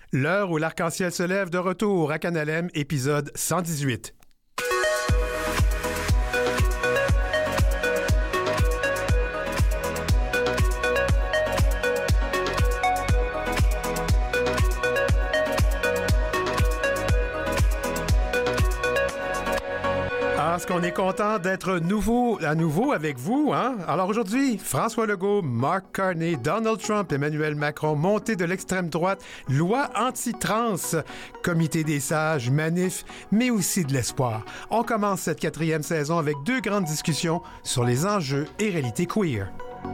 L'heure où l'arc-en-ciel se lève de retour à Canalem, épisode 118. Parce qu'on est content d'être à nouveau avec vous, hein? Alors aujourd'hui, François Legault, Mark Carney, Donald Trump, Emmanuel Macron, montée de l'extrême droite, loi anti-trans, comité des sages, manif, mais aussi de l'espoir. On commence cette 4e saison avec 2 grandes discussions sur les enjeux et réalités queer.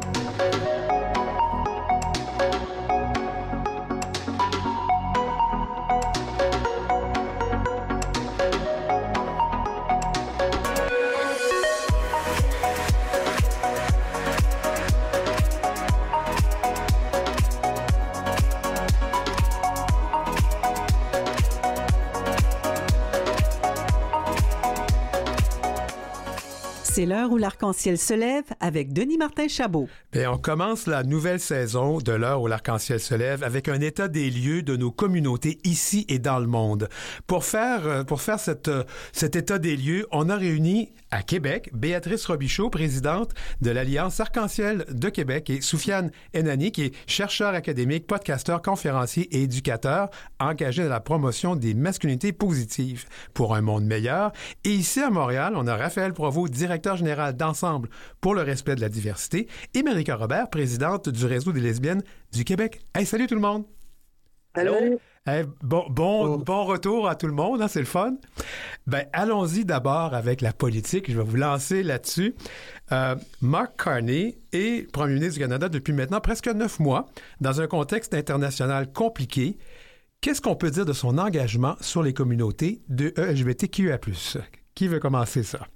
C'est l'heure où l'arc-en-ciel se lève avec Denis Martin-Chabot. Bien, on commence la nouvelle saison de l'heure où l'arc-en-ciel se lève avec un état des lieux de nos communautés ici et dans le monde. Pour faire cet état des lieux, on a réuni à Québec Béatrice Robichaud, présidente de l'Alliance Arc-en-ciel de Québec, et Soufiane Enani, qui est chercheur académique, podcasteur, conférencier et éducateur engagé dans la promotion des masculinités positives pour un monde meilleur. Et ici à Montréal, on a Raphaël Provost, directeur général d'Ensemble pour le respect de la diversité, et Marika Robert, présidente du Réseau des lesbiennes du Québec. Hey, salut tout le monde! Allô? Hey, bon retour à tout le monde, hein, c'est le fun. Ben, allons-y d'abord avec la politique. Je vais vous lancer là-dessus. Mark Carney est premier ministre du Canada depuis maintenant presque 9 mois, dans un contexte international compliqué. Qu'est-ce qu'on peut dire de son engagement sur les communautés de LGBTQIA+. Qui veut commencer ça?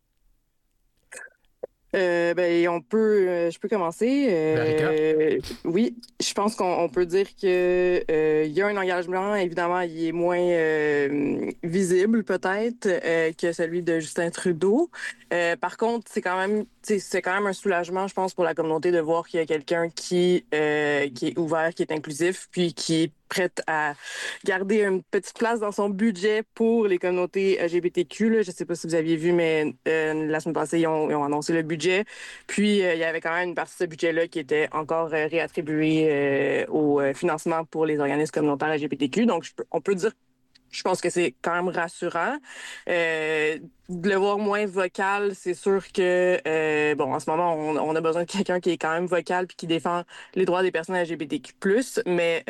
Je peux commencer. Oui, je pense qu'on peut dire que il y a un engagement. Évidemment, il est moins visible peut-être que celui de Justin Trudeau. Par contre, c'est quand même un soulagement, je pense, pour la communauté de voir qu'il y a quelqu'un qui est ouvert, qui est inclusif, puis qui est prête à garder une petite place dans son budget pour les communautés LGBTQ. Là. Je sais pas si vous aviez vu, mais la semaine passée, ils ont annoncé le budget. Puis, il y avait quand même une partie de ce budget-là qui était encore réattribuée au financement pour les organismes communautaires LGBTQ. Donc, on peut dire, je pense que c'est quand même rassurant. De le voir moins vocal, c'est sûr que en ce moment, on a besoin de quelqu'un qui est quand même vocal puis qui défend les droits des personnes LGBTQ+, mais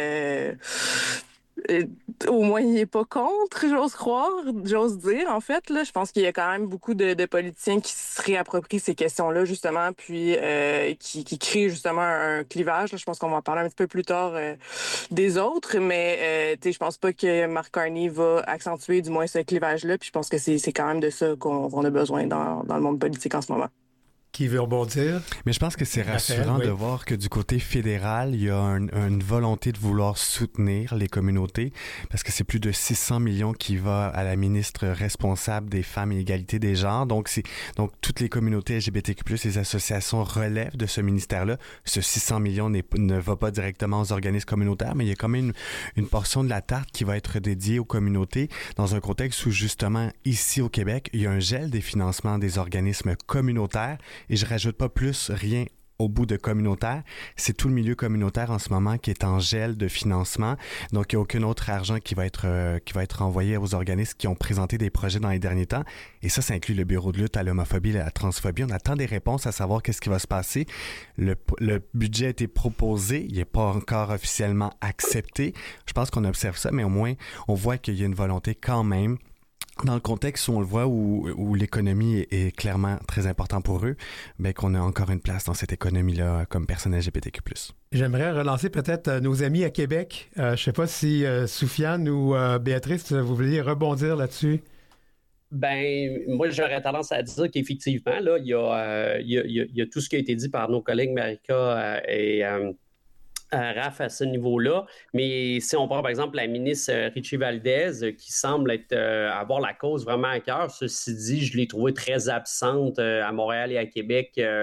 au moins il est pas contre, j'ose dire en fait là. Je pense qu'il y a quand même beaucoup de politiciens qui se réapproprient ces questions-là justement, puis qui créent justement un clivage. Là. Je pense qu'on va en parler un petit peu plus tard des autres, mais je pense pas que Mark Carney va accentuer du moins ce clivage-là. Puis je pense que c'est quand même de ça qu'on a besoin dans le monde politique en ce moment. Qui veut rebondir? Mais je pense que c'est rassurant de voir que du côté fédéral, il y a une volonté de vouloir soutenir les communautés, parce que c'est plus de 600 millions qui va à la ministre responsable des femmes et l'égalité des genres. Donc toutes les communautés LGBTQ+, les associations relèvent de ce ministère-là. Ce 600 millions ne va pas directement aux organismes communautaires, mais il y a quand même une portion de la tarte qui va être dédiée aux communautés dans un contexte où, justement, ici au Québec, il y a un gel des financements des organismes communautaires. Et je rajoute pas rien au bout de communautaire. C'est tout le milieu communautaire en ce moment qui est en gel de financement. Donc, il n'y a aucun autre argent qui va être envoyé aux organismes qui ont présenté des projets dans les derniers temps. Et ça inclut le Bureau de lutte à l'homophobie et à la transphobie. On attend des réponses à savoir qu'est-ce qui va se passer. Le budget a été proposé. Il n'est pas encore officiellement accepté. Je pense qu'on observe ça, mais au moins, on voit qu'il y a une volonté quand même, dans le contexte où on le voit, où l'économie est clairement très importante pour eux, ben qu'on a encore une place dans cette économie-là comme personne LGBTQ+. J'aimerais relancer peut-être nos amis à Québec. Je sais pas si Soufiane ou Béatrice, vous vouliez rebondir là-dessus. Ben, moi, j'aurais tendance à dire qu'effectivement, là, il y a tout ce qui a été dit par nos collègues Marika et Raph à ce niveau-là. Mais si on prend par exemple la ministre Richie Valdez, qui semble avoir la cause vraiment à cœur, ceci dit, je l'ai trouvée très absente à Montréal et à Québec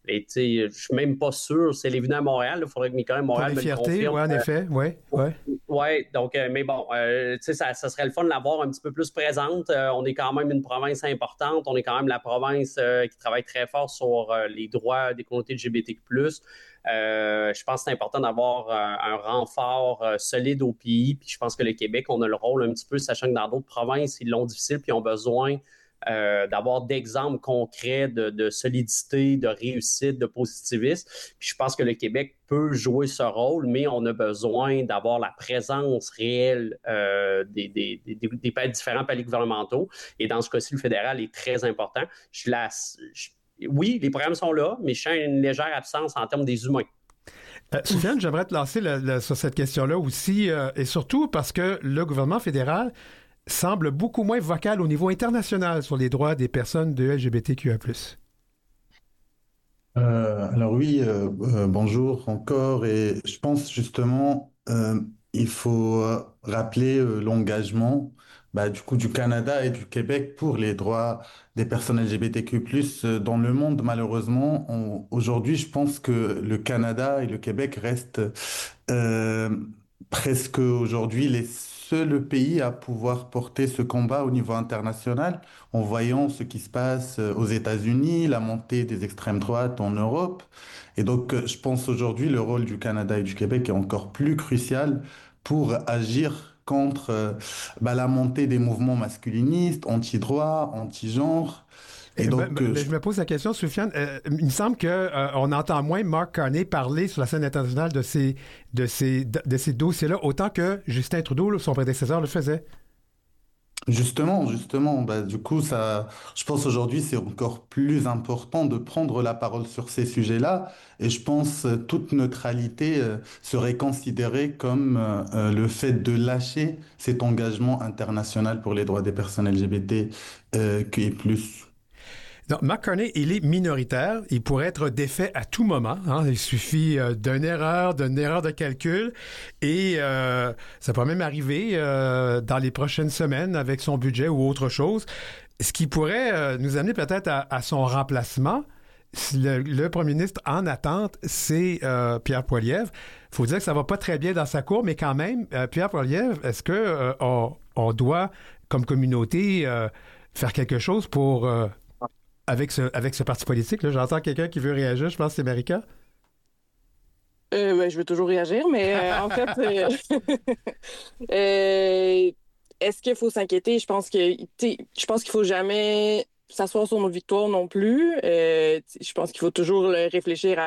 Et tu sais, je suis même pas sûr, c'est l'évident à Montréal, il faudrait que quand même Montréal me le confirme. Oui, en effet, oui. Oui, donc, mais bon, tu sais, ça serait le fun de l'avoir un petit peu plus présente. On est quand même une province importante, on est quand même la province qui travaille très fort sur les droits des communautés LGBTQ+. Je pense que c'est important d'avoir un renfort solide au pays, puis je pense que le Québec, on a le rôle un petit peu, sachant que dans d'autres provinces, ils l'ont difficile, puis ils ont besoin d'avoir d'exemples concrets de solidité, de réussite, de positivisme. Puis je pense que le Québec peut jouer ce rôle, mais on a besoin d'avoir la présence réelle des différents paliers gouvernementaux. Et dans ce cas-ci, le fédéral est très important. Oui, les programmes sont là, mais je sens une légère absence en termes des humains. Soufiane, j'aimerais te lancer sur cette question-là aussi, et surtout parce que le gouvernement fédéral semble beaucoup moins vocal au niveau international sur les droits des personnes de LGBTQIA+. Alors oui, bonjour encore. Et je pense justement, il faut rappeler l'engagement du coup du Canada et du Québec pour les droits des personnes LGBTQ+, dans le monde. Malheureusement, aujourd'hui, je pense que le Canada et le Québec restent presque aujourd'hui les seuls pays à pouvoir porter ce combat au niveau international, en voyant ce qui se passe aux États-Unis, la montée des extrêmes droites en Europe. Et donc, je pense aujourd'hui le rôle du Canada et du Québec est encore plus crucial pour agir contre la montée des mouvements masculinistes, anti-droit, anti-genre. Et donc, je me pose la question, Soufiane. Il me semble qu'on entend moins Mark Carney parler sur la scène internationale de ces dossiers-là, autant que Justin Trudeau, son prédécesseur, le faisait. Justement, du coup, je pense aujourd'hui, c'est encore plus important de prendre la parole sur ces sujets-là. Et je pense toute neutralité serait considérée comme le fait de lâcher cet engagement international pour les droits des personnes LGBT qui est plus. Donc, Mark Carney, il est minoritaire. Il pourrait être défait à tout moment. Hein. Il suffit d'une erreur de calcul. Et ça peut même arriver dans les prochaines semaines avec son budget ou autre chose. Ce qui pourrait nous amener peut-être à son remplacement. Le premier ministre en attente, c'est Pierre Poilievre. Il faut dire que ça va pas très bien dans sa cour, mais quand même, Pierre Poilievre, est-ce que on doit, comme communauté, faire quelque chose pour... Avec ce parti politique, là, j'entends quelqu'un qui veut réagir, je pense que c'est Marika. Je veux toujours réagir, mais en fait, est-ce qu'il faut s'inquiéter? Je pense qu'il faut jamais s'asseoir sur nos victoires non plus. Je pense qu'il faut toujours réfléchir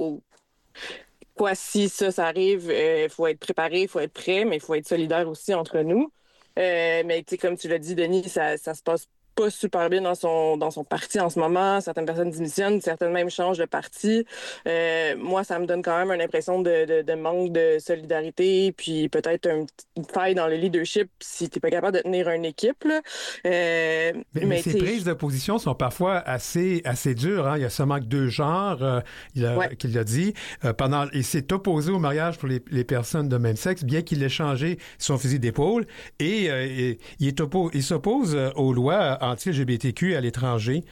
si ça arrive. Il faut être préparé, il faut être prêt, mais il faut être solidaire aussi entre nous. Mais comme tu l'as dit, Denis, ça se passe pas super bien dans son parti en ce moment. Certaines personnes démissionnent, certaines même changent de parti. Moi, ça me donne quand même une impression de manque de solidarité, puis peut-être une faille dans le leadership si t'es pas capable de tenir une équipe. Là. Mais ces prises de position sont parfois assez dures. Hein? Il y a seulement que 2 genres, qu'il l'a dit. Il s'est opposé au mariage pour les personnes de même sexe, bien qu'il ait changé son fusil d'épaule. Et il s'oppose aux lois anti-LGBTQ à l'étranger.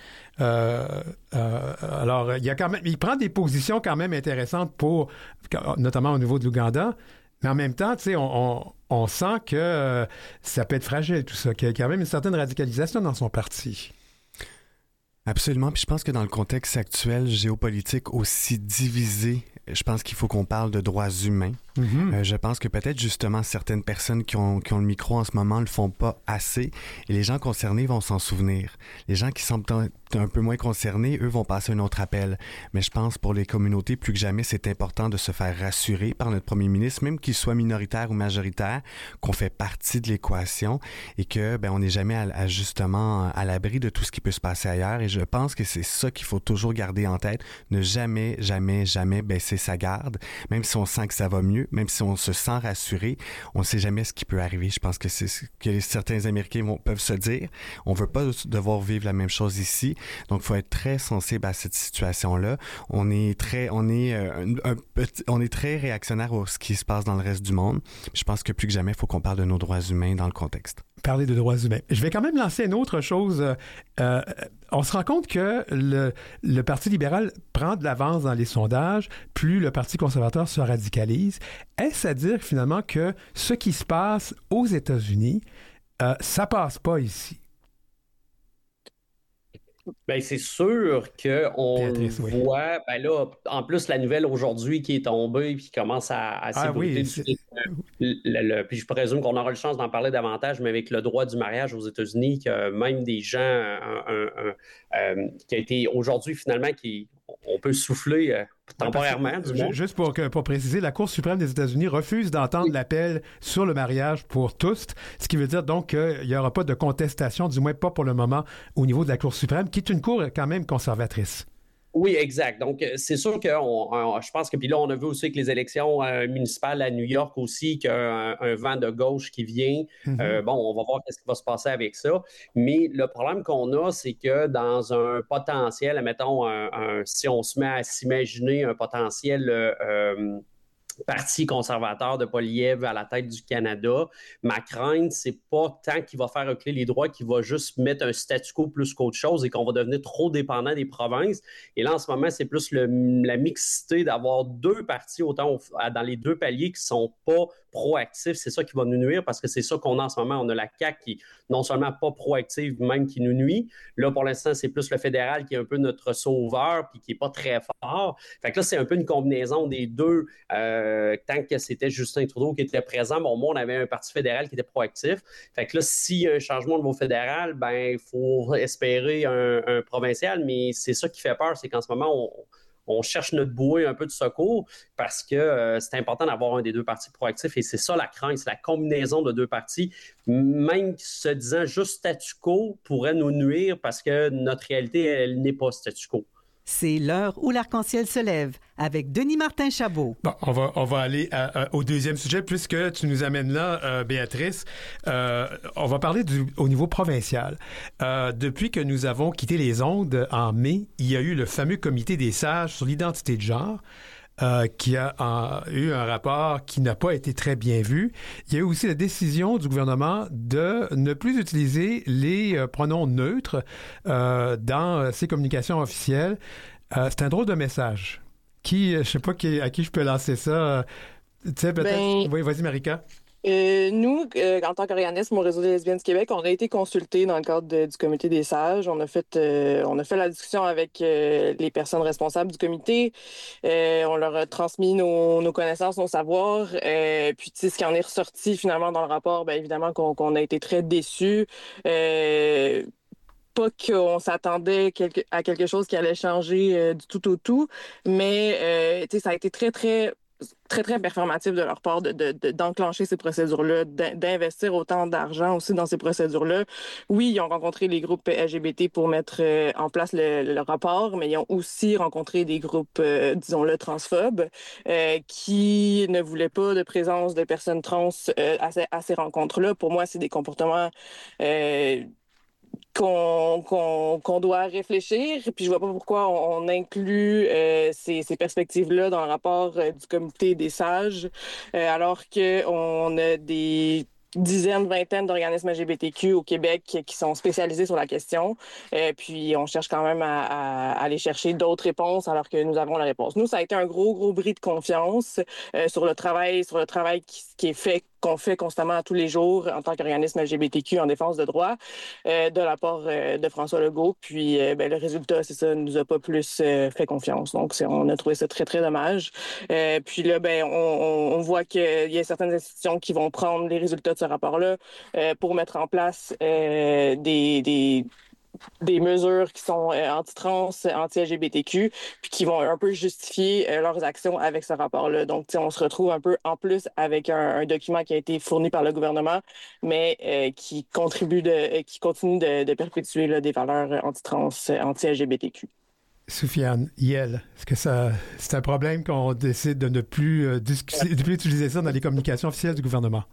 Alors, il prend des positions quand même intéressantes notamment au niveau de l'Ouganda, mais en même temps, on sent que ça peut être fragile, tout ça, qu'il y a quand même une certaine radicalisation dans son parti. Absolument. Puis je pense que dans le contexte actuel géopolitique aussi divisé, je pense qu'il faut qu'on parle de droits humains. Mm-hmm. Je pense que peut-être justement certaines personnes qui ont le micro en ce moment le font pas assez et les gens concernés vont s'en souvenir. Les gens qui semblent un peu moins concernés, eux vont passer un autre appel. Mais je pense pour les communautés, plus que jamais, c'est important de se faire rassurer par notre premier ministre, même qu'il soit minoritaire ou majoritaire, qu'on fait partie de l'équation et que on n'est jamais justement à l'abri de tout ce qui peut se passer ailleurs. Et je pense que c'est ça qu'il faut toujours garder en tête. Ne jamais, jamais, jamais baisser sa garde, même si on sent que ça va mieux, même si on se sent rassuré, on ne sait jamais ce qui peut arriver. Je pense que c'est ce que certains Américains peuvent se dire. On ne veut pas devoir vivre la même chose ici. Donc, il faut être très sensible à cette situation-là. On est très réactionnaire à ce qui se passe dans le reste du monde. Je pense que plus que jamais, il faut qu'on parle de nos droits humains dans le contexte. Parler de droits humains. Je vais quand même lancer une autre chose. On se rend compte que le Parti libéral prend de l'avance dans les sondages, plus le Parti conservateur se radicalise. Est-ce à dire finalement que ce qui se passe aux États-Unis, ça passe pas ici? Bien, c'est sûr qu'on voit, ben là, en plus, la nouvelle aujourd'hui qui est tombée et qui commence à s'ébruiter puis je présume qu'on aura la chance d'en parler davantage, mais avec le droit du mariage aux États-Unis, que même des gens qui a été aujourd'hui, finalement, on peut souffler temporairement. Juste pour préciser, la Cour suprême des États-Unis refuse d'entendre l'appel sur le mariage pour tous, ce qui veut dire donc qu'il n'y aura pas de contestation, du moins pas pour le moment, au niveau de la Cour suprême, qui est une cour quand même conservatrice. Oui, exact. Donc, c'est sûr que je pense que, puis là, on a vu aussi avec les élections municipales à New York aussi, qu'il y a un vent de gauche qui vient. Bon, on va voir ce qui va se passer avec ça. Mais le problème qu'on a, c'est que dans un potentiel, admettons, si on se met à s'imaginer un potentiel Parti conservateur de Poilievre à la tête du Canada, ma crainte, c'est pas tant qu'il va faire reculer les droits, qu'il va juste mettre un statu quo plus qu'autre chose et qu'on va devenir trop dépendant des provinces. Et là, en ce moment, c'est plus la mixité d'avoir deux partis, autant dans les deux paliers qui sont pas proactifs. C'est ça qui va nous nuire parce que c'est ça qu'on a en ce moment. On a la CAQ qui, non seulement pas proactive, même qui nous nuit. Là, pour l'instant, c'est plus le fédéral qui est un peu notre sauveur puis qui est pas très fort. Fait que là, c'est un peu une combinaison des deux. Tant que c'était Justin Trudeau qui était présent, bon, moi, on avait un parti fédéral qui était proactif. Fait que là, s'il y a un changement au niveau fédéral, ben, il faut espérer un provincial, mais c'est ça qui fait peur, c'est qu'en ce moment, on cherche notre bouée un peu de secours parce que c'est important d'avoir un des deux partis proactifs et c'est ça la crainte, c'est la combinaison de deux partis. Même se disant juste statu quo pourrait nous nuire parce que notre réalité, elle n'est pas statu quo. C'est l'heure où l'arc-en-ciel se lève avec Denis Martin-Chabot. Bon, on va aller au deuxième sujet puisque tu nous amènes là, Béatrice. On va parler au niveau provincial. Depuis que nous avons quitté les ondes en mai, il y a eu le fameux comité des sages sur l'identité de genre. Qui a eu un rapport qui n'a pas été très bien vu. Il y a eu aussi la décision du gouvernement de ne plus utiliser les pronoms neutres dans ses communications officielles. C'est un drôle de message. Je ne sais pas à qui je peux lancer ça. Tu sais, peut-être... Oui, vas-y, Marika. Nous, en tant qu'organisme au Réseau des lesbiennes du Québec, on a été consultés dans le cadre du comité des sages. On a fait la discussion avec les personnes responsables du comité. On leur a transmis nos connaissances, nos savoirs. Puis, tu sais, ce qui en est ressorti finalement dans le rapport, bien évidemment qu'on a été très déçus. Pas qu'on s'attendait à quelque chose qui allait changer du tout au tout, mais tu sais, ça a été très, très performatif de leur part d'enclencher ces procédures-là, d'investir autant d'argent aussi dans ces procédures-là. Oui, ils ont rencontré les groupes LGBT pour mettre en place le rapport, mais ils ont aussi rencontré des groupes, disons-le, transphobes, qui ne voulaient pas de présence de personnes trans à ces rencontres-là. Pour moi, c'est des comportements qu'on doit réfléchir, puis je vois pas pourquoi on inclut ces perspectives-là dans le rapport du comité des sages, alors qu'on a des dizaines, vingtaines d'organismes LGBTQ au Québec qui sont spécialisés sur la question. Puis on cherche quand même à aller chercher d'autres réponses alors que nous avons la réponse. Nous, ça a été un gros bris de confiance sur le travail qui est fait qu'on fait constamment tous les jours en tant qu'organisme LGBTQ en défense de droits de la part de François Legault. Puis le résultat, c'est ça, nous a pas plus fait confiance. Donc, on a trouvé ça très, très dommage. Puis là, on voit qu'il y a certaines institutions qui vont prendre les résultats de ce rapport-là pour mettre en place des mesures qui sont anti-trans, anti-LGBTQ, puis qui vont un peu justifier leurs actions avec ce rapport-là. Donc, on se retrouve un peu en plus avec un document qui a été fourni par le gouvernement, mais qui continue de perpétuer là, des valeurs anti-trans, anti-LGBTQ. Soufiane, Yel, est-ce que c'est un problème qu'on décide de ne plus utiliser ça dans les communications officielles du gouvernement?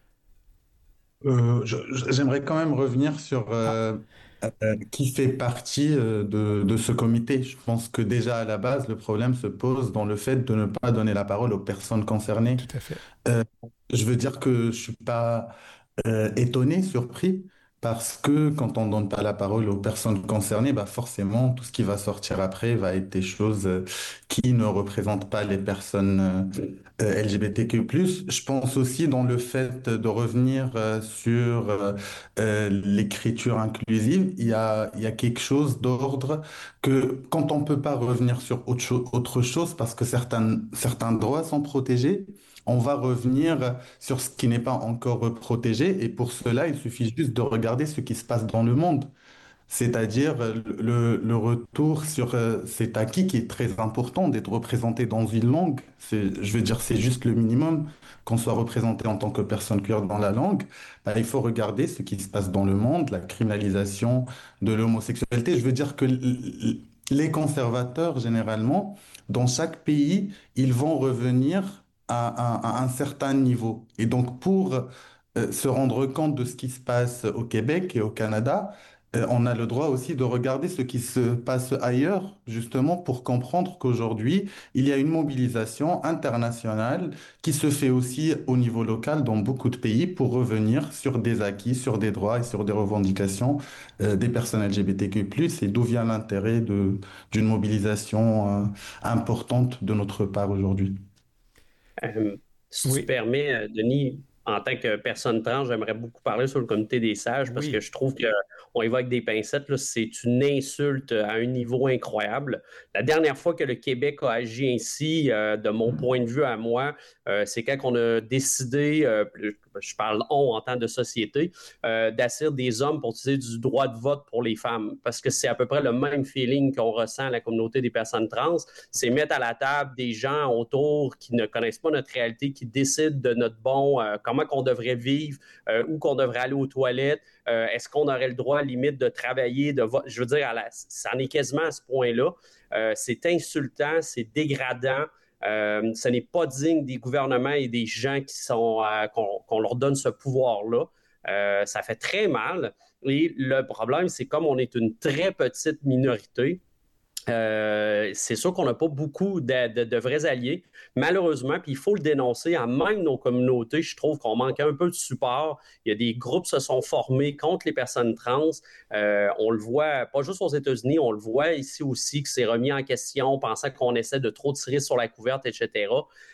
J'aimerais quand même revenir sur qui fait partie de ce comité. Je pense que déjà à la base, le problème se pose dans le fait de ne pas donner la parole aux personnes concernées. Tout à fait. Je veux dire que je suis pas étonné, surpris, parce que quand on donne pas la parole aux personnes concernées, bah forcément, tout ce qui va sortir après va être des choses qui ne représentent pas les personnes LGBTQ+. Je pense aussi dans le fait de revenir sur l'écriture inclusive, il y a quelque chose d'ordre que quand on peut pas revenir sur autre chose parce que certains droits sont protégés, on va revenir sur ce qui n'est pas encore protégé. Et pour cela, il suffit juste de regarder ce qui se passe dans le monde. C'est-à-dire le retour sur cet acquis qui est très important d'être représenté dans une langue. Je veux dire, c'est juste le minimum qu'on soit représenté en tant que personne queer dans la langue. Bah, il faut regarder ce qui se passe dans le monde, la criminalisation de l'homosexualité. Je veux dire que les conservateurs, généralement, dans chaque pays, ils vont revenir à un certain niveau. Et donc, pour se rendre compte de ce qui se passe au Québec et au Canada, on a le droit aussi de regarder ce qui se passe ailleurs, justement pour comprendre qu'aujourd'hui, il y a une mobilisation internationale qui se fait aussi au niveau local dans beaucoup de pays pour revenir sur des acquis, sur des droits et sur des revendications des personnes LGBTQ+, et d'où vient l'intérêt d'une mobilisation importante de notre part aujourd'hui. Si tu Oui. permets, Denis, en tant que personne trans, j'aimerais beaucoup parler sur le comité des sages parce Oui. que je trouve qu'on y va avec des pincettes. Là, c'est une insulte à un niveau incroyable. La dernière fois que le Québec a agi ainsi, de mon point de vue à moi, c'est quand on a décidé, je parle on en tant de société, d'assurer des hommes pour utiliser du droit de vote pour les femmes. Parce que c'est à peu près le même feeling qu'on ressent à la communauté des personnes trans. C'est mettre à la table des gens autour qui ne connaissent pas notre réalité, qui décident de notre bon, comment qu'on devrait vivre, où qu'on devrait aller aux toilettes, est-ce qu'on aurait le droit, limite, de travailler, je veux dire, ça en est quasiment à ce point-là. C'est insultant, c'est dégradant. Ce n'est pas digne des gouvernements et des gens qu'on leur donne ce pouvoir-là. Ça fait très mal. Et le problème, c'est comme on est une très petite minorité, c'est sûr qu'on n'a pas beaucoup de vrais alliés, malheureusement, puis il faut le dénoncer. À même nos communautés, je trouve qu'on manque un peu de support. Il y a des groupes qui se sont formés contre les personnes trans. On le voit, pas juste aux États-Unis, on le voit ici aussi, que c'est remis en question, pensant qu'on essaie de trop tirer sur la couverte, etc.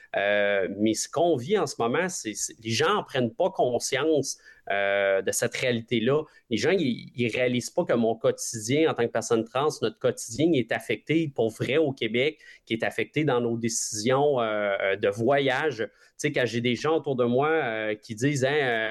Mais ce qu'on vit en ce moment, les gens n'en prennent pas conscience de cette réalité-là. Les gens, ils ne réalisent pas que mon quotidien en tant que personne trans, notre quotidien est affecté pour vrai au Québec, qui est affecté dans nos décisions de voyage. Tu sais, quand j'ai des gens autour de moi qui disent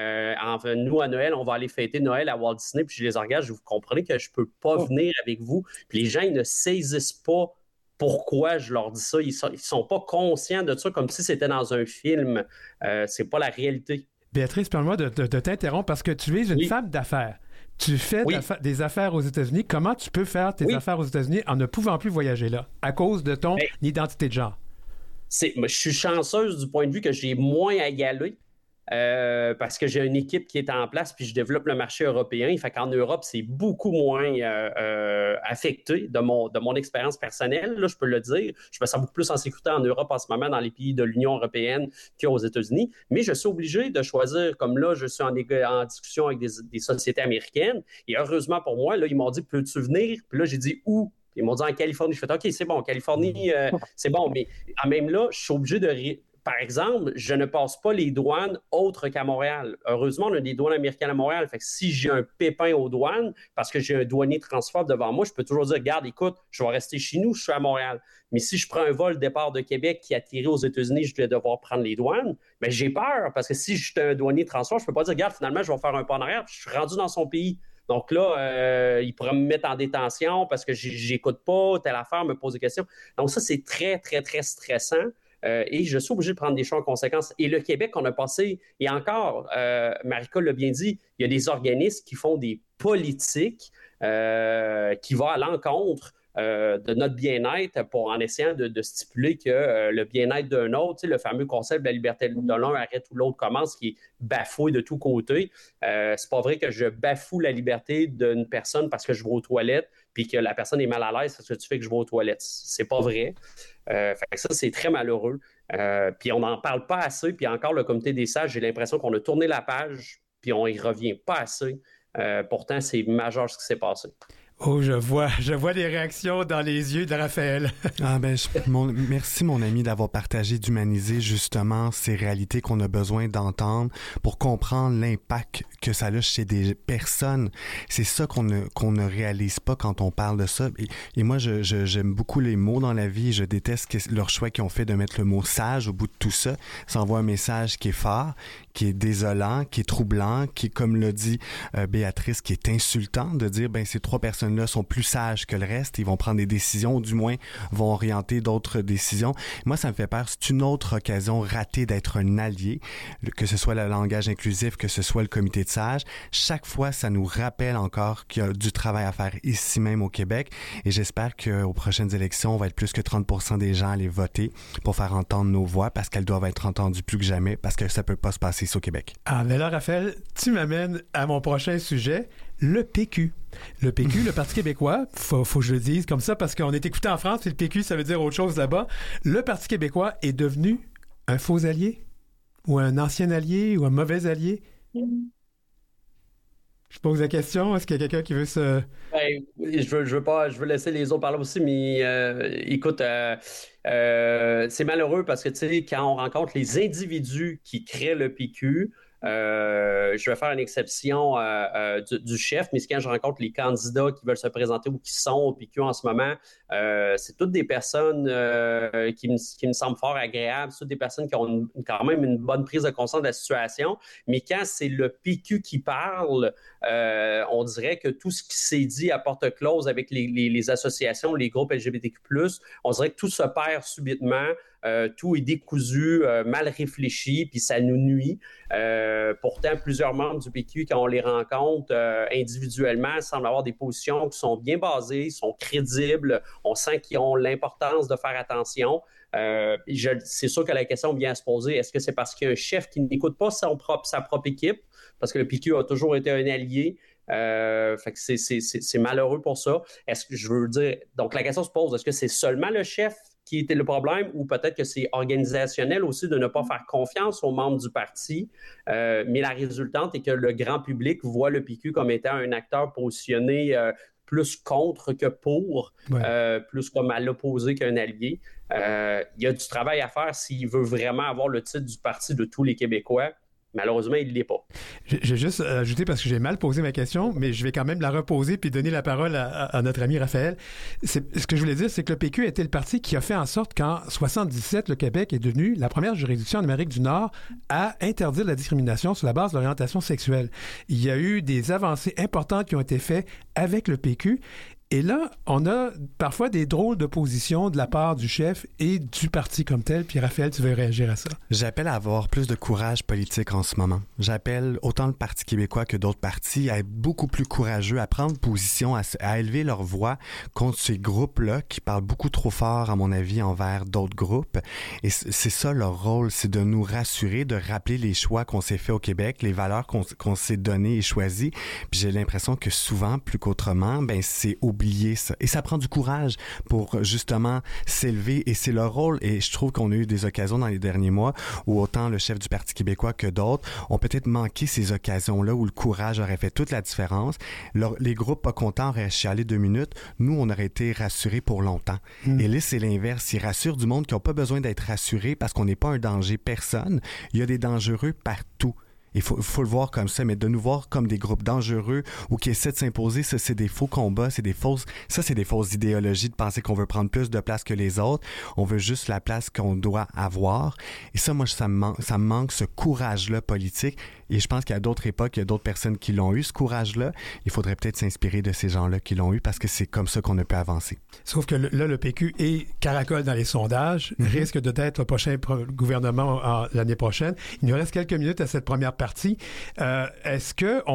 nous, à Noël, on va aller fêter Noël à Walt Disney, puis je les regarde, vous comprenez que je ne peux pas venir avec vous. Puis les gens, ils ne saisissent pas pourquoi je leur dis ça. Ils sont pas conscients de ça comme si c'était dans un film. C'est pas la réalité. Béatrice, permets-moi de t'interrompre parce que tu es une femme d'affaires. Tu fais des affaires aux États-Unis. Comment tu peux faire tes affaires aux États-Unis en ne pouvant plus voyager là à cause de ton identité de genre? Je suis chanceuse du point de vue que j'ai moins à y aller. Parce que j'ai une équipe qui est en place puis je développe le marché européen. Fait qu'en Europe, c'est beaucoup moins affecté de mon expérience personnelle, là, je peux le dire. Je me sens beaucoup plus en sécurité en Europe en ce moment, dans les pays de l'Union européenne qu'aux États-Unis. Mais je suis obligé de choisir, comme là, je suis en discussion avec des sociétés américaines. Et heureusement pour moi, là, ils m'ont dit, peux-tu venir? Puis là, j'ai dit, où? Ils m'ont dit en Californie. Je fais, OK, c'est bon, en Californie, c'est bon. Mais même là, je suis obligé de... Par exemple, je ne passe pas les douanes autres qu'à Montréal. Heureusement, on a des douanes américaines à Montréal. Fait que si j'ai un pépin aux douanes, parce que j'ai un douanier transphobe devant moi, je peux toujours dire, regarde, écoute, je vais rester chez nous, je suis à Montréal. Mais si je prends un vol départ de Québec qui atterrit aux États-Unis, je vais devoir prendre les douanes. Mais j'ai peur, parce que si je suis un douanier transphobe, je ne peux pas dire, regarde, finalement, je vais faire un pas en arrière, puis je suis rendu dans son pays. Donc là, il pourrait me mettre en détention parce que j'écoute pas, telle affaire, me pose des questions. Donc ça, c'est très, très, très stressant. Et je suis obligé de prendre des choix en conséquence. Et le Québec, on a passé, et encore, Marika l'a bien dit, il y a des organismes qui font des politiques qui vont à l'encontre de notre bien-être en essayant de stipuler que le bien-être d'un autre, tu sais, le fameux concept de la liberté de l'un arrête où l'autre commence, qui est bafoué de tous côtés. C'est pas vrai que je bafoue la liberté d'une personne parce que je vais aux toilettes puis que la personne est mal à l'aise parce que tu fais que je vais aux toilettes. C'est pas vrai. Fait que ça, c'est très malheureux. Puis on n'en parle pas assez. Puis encore, le comité des sages, j'ai l'impression qu'on a tourné la page puis on y revient pas assez. Pourtant, c'est majeur ce qui s'est passé. Oh, je vois les réactions dans les yeux de Raphaël. Merci, mon ami, d'avoir partagé, d'humaniser justement ces réalités qu'on a besoin d'entendre pour comprendre l'impact que ça a chez des personnes. C'est ça qu'on ne réalise pas quand on parle de ça. Et moi, j'aime beaucoup les mots dans la vie. Je déteste leur choix qu'ils ont fait de mettre le mot sage au bout de tout ça. Ça envoie un message qui est fort, qui est désolant, qui est troublant, qui est, comme l'a dit Béatrice, qui est insultant de dire, ces 3 personnes là sont plus sages que le reste, ils vont prendre des décisions, ou du moins vont orienter d'autres décisions. Moi, ça me fait peur. C'est une autre occasion ratée d'être un allié, que ce soit le langage inclusif, que ce soit le comité de sages. Chaque fois, ça nous rappelle encore qu'il y a du travail à faire ici même au Québec, et j'espère qu'aux prochaines élections, on va être plus que 30% des gens à aller voter pour faire entendre nos voix, parce qu'elles doivent être entendues plus que jamais, parce que ça peut pas se passer ici au Québec. Ah, mais là, Raphaël, tu m'amènes à mon prochain sujet, le PQ. Le PQ, le Parti québécois, faut que je le dise comme ça, parce qu'on est écouté en France, et le PQ, ça veut dire autre chose là-bas. Le Parti québécois est devenu un faux allié, ou un ancien allié, ou un mauvais allié. Je pose la question, est-ce qu'il y a quelqu'un qui veut se... Je veux laisser les autres parler aussi, mais écoute, c'est malheureux parce que, tu sais, quand on rencontre les individus qui créent le PQ, je vais faire une exception du chef, mais quand je rencontre les candidats qui veulent se présenter ou qui sont au PQ en ce moment, c'est toutes des personnes qui me semblent fort agréables, c'est toutes des personnes qui ont quand même une bonne prise de conscience de la situation, mais quand c'est le PQ qui parle, on dirait que tout ce qui s'est dit à porte close avec les associations, les groupes LGBTQ+, on dirait que tout se perd subitement. Tout est décousu, mal réfléchi, puis ça nous nuit. Pourtant, plusieurs membres du PQ, quand on les rencontre individuellement, semblent avoir des positions qui sont bien basées, sont crédibles. On sent qu'ils ont l'importance de faire attention. C'est sûr que la question vient à se poser, est-ce que c'est parce qu'il y a un chef qui n'écoute pas sa propre équipe? Parce que le PQ a toujours été un allié. Fait que c'est malheureux pour ça. Est-ce que je veux dire... Donc, la question se pose, est-ce que c'est seulement le chef qui était le problème, ou peut-être que c'est organisationnel aussi de ne pas faire confiance aux membres du parti. Mais la résultante est que le grand public voit le PQ comme étant un acteur positionné plus contre que pour, plus comme à l'opposé qu'un allié. Il y a du travail à faire s'il veut vraiment avoir le titre du parti de tous les Québécois. Malheureusement, il ne l'est pas. J'ai juste ajouté, parce que j'ai mal posé ma question, mais je vais quand même la reposer puis donner la parole à notre ami Raphaël. Ce que je voulais dire, c'est que le PQ était le parti qui a fait en sorte qu'en 1977, le Québec est devenu la première juridiction en Amérique du Nord à interdire la discrimination sur la base de l'orientation sexuelle. Il y a eu des avancées importantes qui ont été faites avec le PQ. Et là, on a parfois des drôles de positions de la part du chef et du parti comme tel. Puis Raphaël, tu veux réagir à ça? J'appelle à avoir plus de courage politique en ce moment. J'appelle autant le Parti québécois que d'autres partis à être beaucoup plus courageux, à prendre position, à élever leur voix contre ces groupes-là qui parlent beaucoup trop fort, à mon avis, envers d'autres groupes. Et c'est ça leur rôle, c'est de nous rassurer, de rappeler les choix qu'on s'est fait au Québec, les valeurs qu'on s'est données et choisies. Puis j'ai l'impression que souvent, plus qu'autrement, c'est oublier ça. Et ça prend du courage pour justement s'élever, et c'est leur rôle. Et je trouve qu'on a eu des occasions dans les derniers mois où autant le chef du Parti québécois que d'autres ont peut-être manqué ces occasions-là où le courage aurait fait toute la différence. Les groupes pas contents auraient chialé 2 minutes. Nous, on aurait été rassurés pour longtemps. Et là, c'est l'inverse. Ils rassurent du monde qui n'a pas besoin d'être rassurés parce qu'on n'est pas un danger personne. Il y a des dangereux partout. Il faut le voir comme ça, mais de nous voir comme des groupes dangereux ou qui essaient de s'imposer, ça, c'est des faux combats, c'est des fausses idéologies de penser qu'on veut prendre plus de place que les autres. On veut juste la place qu'on doit avoir. Et ça, moi, ça me manque ce courage-là politique. Et je pense qu'il y a d'autres époques, il y a d'autres personnes qui l'ont eu, ce courage-là. Il faudrait peut-être s'inspirer de ces gens-là qui l'ont eu parce que c'est comme ça qu'on a pu avancer. Sauf que là, le PQ est caracole dans les sondages, risque d'être le prochain gouvernement l'année prochaine. Il nous reste quelques minutes à cette première partie. Est-ce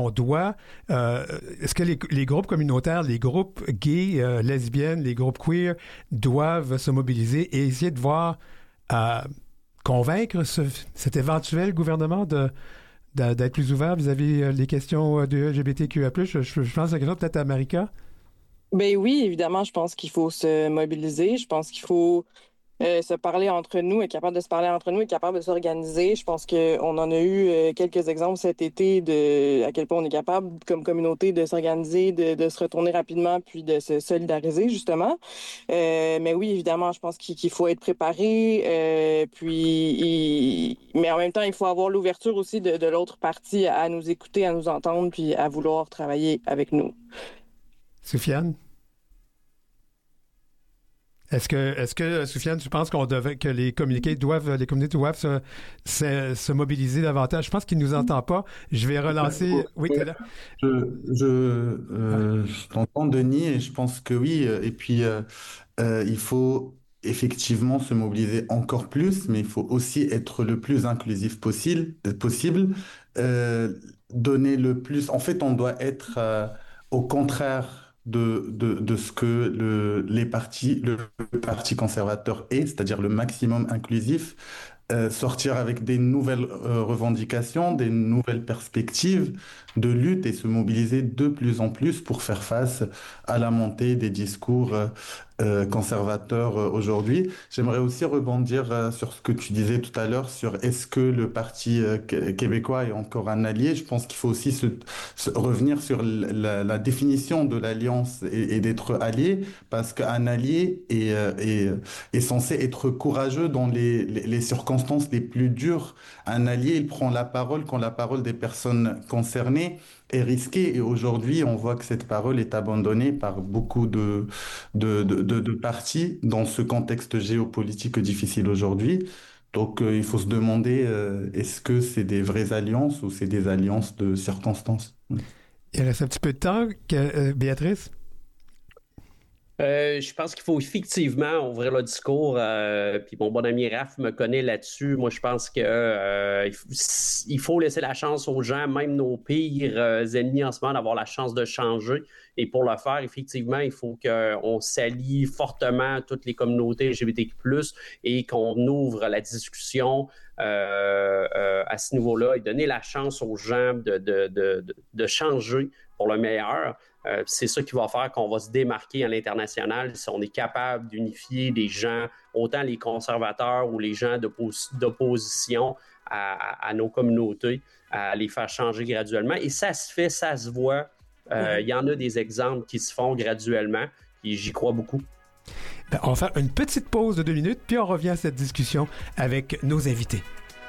que les groupes communautaires, les groupes gays, lesbiennes, les groupes queer doivent se mobiliser et essayer de voir convaincre cet éventuel gouvernement d'être plus ouvert vis-à-vis des questions de LGBTQIA+. Je pense à la question peut-être à Marika. Ben oui, évidemment, je pense qu'il faut se mobiliser. Je pense qu'il faut se parler entre nous, être capable de se parler entre nous, être capable de s'organiser. Je pense qu'on en a eu quelques exemples cet été de à quel point on est capable, comme communauté, de s'organiser, de se retourner rapidement, puis de se solidariser, justement. Mais oui, évidemment, je pense qu'il faut être préparé. Mais en même temps, il faut avoir l'ouverture aussi de l'autre partie à nous écouter, à nous entendre, puis à vouloir travailler avec nous. Soufiane? Est-ce que Soufiane, tu penses que les communautés doivent se mobiliser davantage? Je pense qu'il ne nous entend pas. Je vais relancer. Oui, t'es là. Je t'entends, Denis, et je pense que oui. Et puis, il faut effectivement se mobiliser encore plus, mais il faut aussi être le plus inclusif possible, euh, donner le plus. En fait, on doit être au contraire de ce que le parti conservateur est, c'est-à-dire le maximum inclusif, sortir avec des nouvelles revendications, des nouvelles perspectives de lutte et se mobiliser de plus en plus pour faire face à la montée des discours conservateurs aujourd'hui. J'aimerais aussi rebondir sur ce que tu disais tout à l'heure sur est-ce que le Parti québécois est encore un allié. Je pense qu'il faut aussi revenir sur la définition de l'alliance et d'être allié, parce qu'un allié est censé être courageux dans les circonstances les plus dures. Un allié, il prend la parole quand la parole des personnes concernées est risquée. Et aujourd'hui, on voit que cette parole est abandonnée par beaucoup de partis dans ce contexte géopolitique difficile aujourd'hui. Donc, il faut se demander, est-ce que c'est des vraies alliances ou c'est des alliances de circonstances? Il reste un petit peu de temps. Béatrice? Je pense qu'il faut effectivement ouvrir le discours. Puis mon bon ami Raph me connaît là-dessus. Moi, je pense que il faut laisser la chance aux gens, même nos pires ennemis en ce moment, d'avoir la chance de changer. Et pour le faire, effectivement, il faut qu'on s'allie fortement à toutes les communautés LGBTQ+, et qu'on ouvre la discussion à ce niveau-là et donner la chance aux gens de changer pour le meilleur. C'est ça qui va faire qu'on va se démarquer à l'international si on est capable d'unifier les gens, autant les conservateurs ou les gens d'opposition à nos communautés, à les faire changer graduellement. Et ça se fait, ça se voit. Il y en a des exemples qui se font graduellement et j'y crois beaucoup. Ben, on va faire une petite pause de 2 minutes, puis on revient à cette discussion avec nos invités.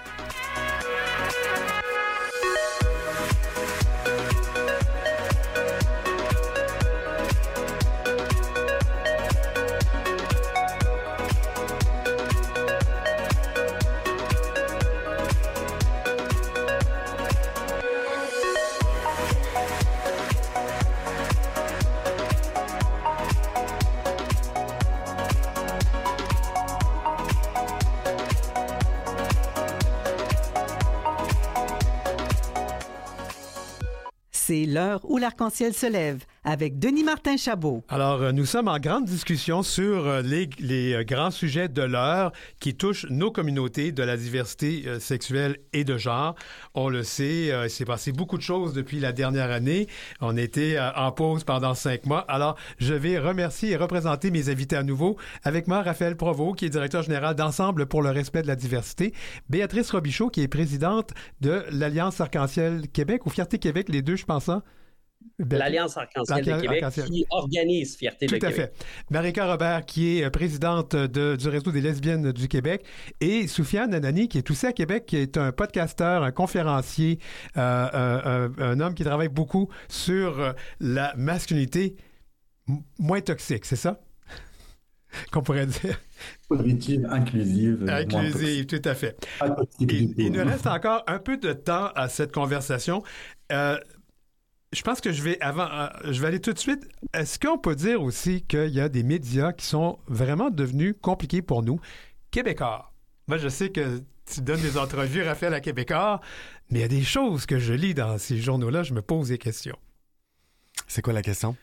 C'est l'heure où l'arc-en-ciel se lève avec Denis Martin Chabot. Alors, nous sommes en grande discussion sur les grands sujets de l'heure qui touchent nos communautés de la diversité sexuelle et de genre. On le sait, il s'est passé beaucoup de choses depuis la dernière année. On était en pause pendant 5 mois. Alors, je vais remercier et représenter mes invités à nouveau. Avec moi, Raphaël Provost, qui est directeur général d'Ensemble pour le respect de la diversité. Béatrice Robichaud, qui est présidente de l'Alliance Arc-en-Ciel Québec, ou Fierté Québec, les deux, je pense, hein? L'Alliance Arc-en-Ciel de Québec qui organise Fierté de Québec. Tout à fait. Marika Robert, qui est présidente du Réseau des lesbiennes du Québec, et Soufiane Anani, qui est aussi à Québec, qui est un podcasteur, un conférencier, un homme qui travaille beaucoup sur la masculinité moins toxique, c'est ça? Qu'on pourrait dire. Positive, inclusive. Inclusive, tout à fait. Il nous reste encore un peu de temps à cette conversation. Je pense que je vais aller tout de suite. Est-ce qu'on peut dire aussi qu'il y a des médias qui sont vraiment devenus compliqués pour nous? Québécois. Moi, je sais que tu donnes des entrevues, Raphaël, à Québécois, mais il y a des choses que je lis dans ces journaux-là, je me pose des questions. C'est quoi la question?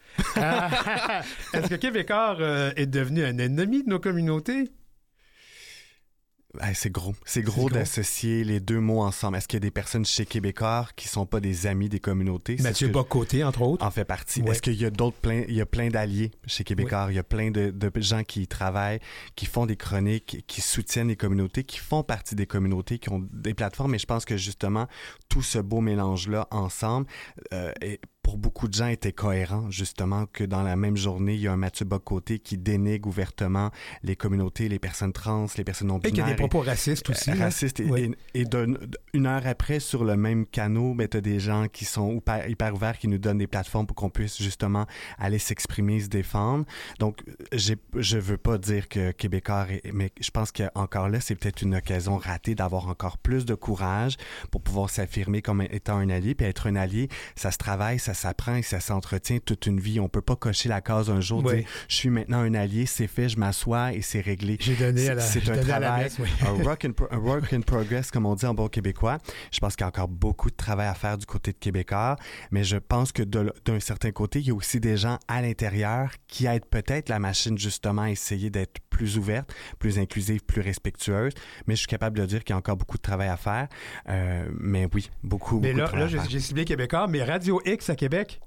Est-ce que Québécois est devenu un ennemi de nos communautés? C'est gros d'associer les deux mots ensemble. Est-ce qu'il y a des personnes chez Québécois qui sont pas des amis des communautés? Mathieu Bock-Côté, entre autres. En fait partie. Ouais. Est-ce qu'il y a il y a plein d'alliés chez Québécois? Il y a plein de gens qui y travaillent, qui font des chroniques, qui soutiennent les communautés, qui font partie des communautés, qui ont des plateformes. Et je pense que justement, tout ce beau mélange-là ensemble pour beaucoup de gens était cohérent, justement, que dans la même journée, il y a un Mathieu Bock-Côté qui dénigre ouvertement les communautés, les personnes trans, les personnes non-binaires. Et qui a des propos racistes aussi. Racistes. Et une heure après, sur le même canot, tu as des gens qui sont hyper ouverts, qui nous donnent des plateformes pour qu'on puisse justement aller s'exprimer, se défendre. Donc, je veux pas dire que Québécois, mais je pense qu'encore là, c'est peut-être une occasion ratée d'avoir encore plus de courage pour pouvoir s'affirmer comme étant un allié. Puis être un allié, ça se travaille, ça s'apprend et ça s'entretient toute une vie. On peut pas cocher la case un jour, dire je suis maintenant un allié, c'est fait, je m'assois et c'est réglé. C'est un travail, un work in progress, comme on dit en bon québécois. Je pense qu'il y a encore beaucoup de travail à faire du côté de Québécois, mais je pense que d'un certain côté, il y a aussi des gens à l'intérieur qui aident peut-être la machine justement à essayer d'être plus ouverte, plus inclusive, plus respectueuse, mais je suis capable de dire qu'il y a encore beaucoup de travail à faire. Mais oui, beaucoup de travail à faire. J'ai ciblé Québécois, mais Radio X à Québec?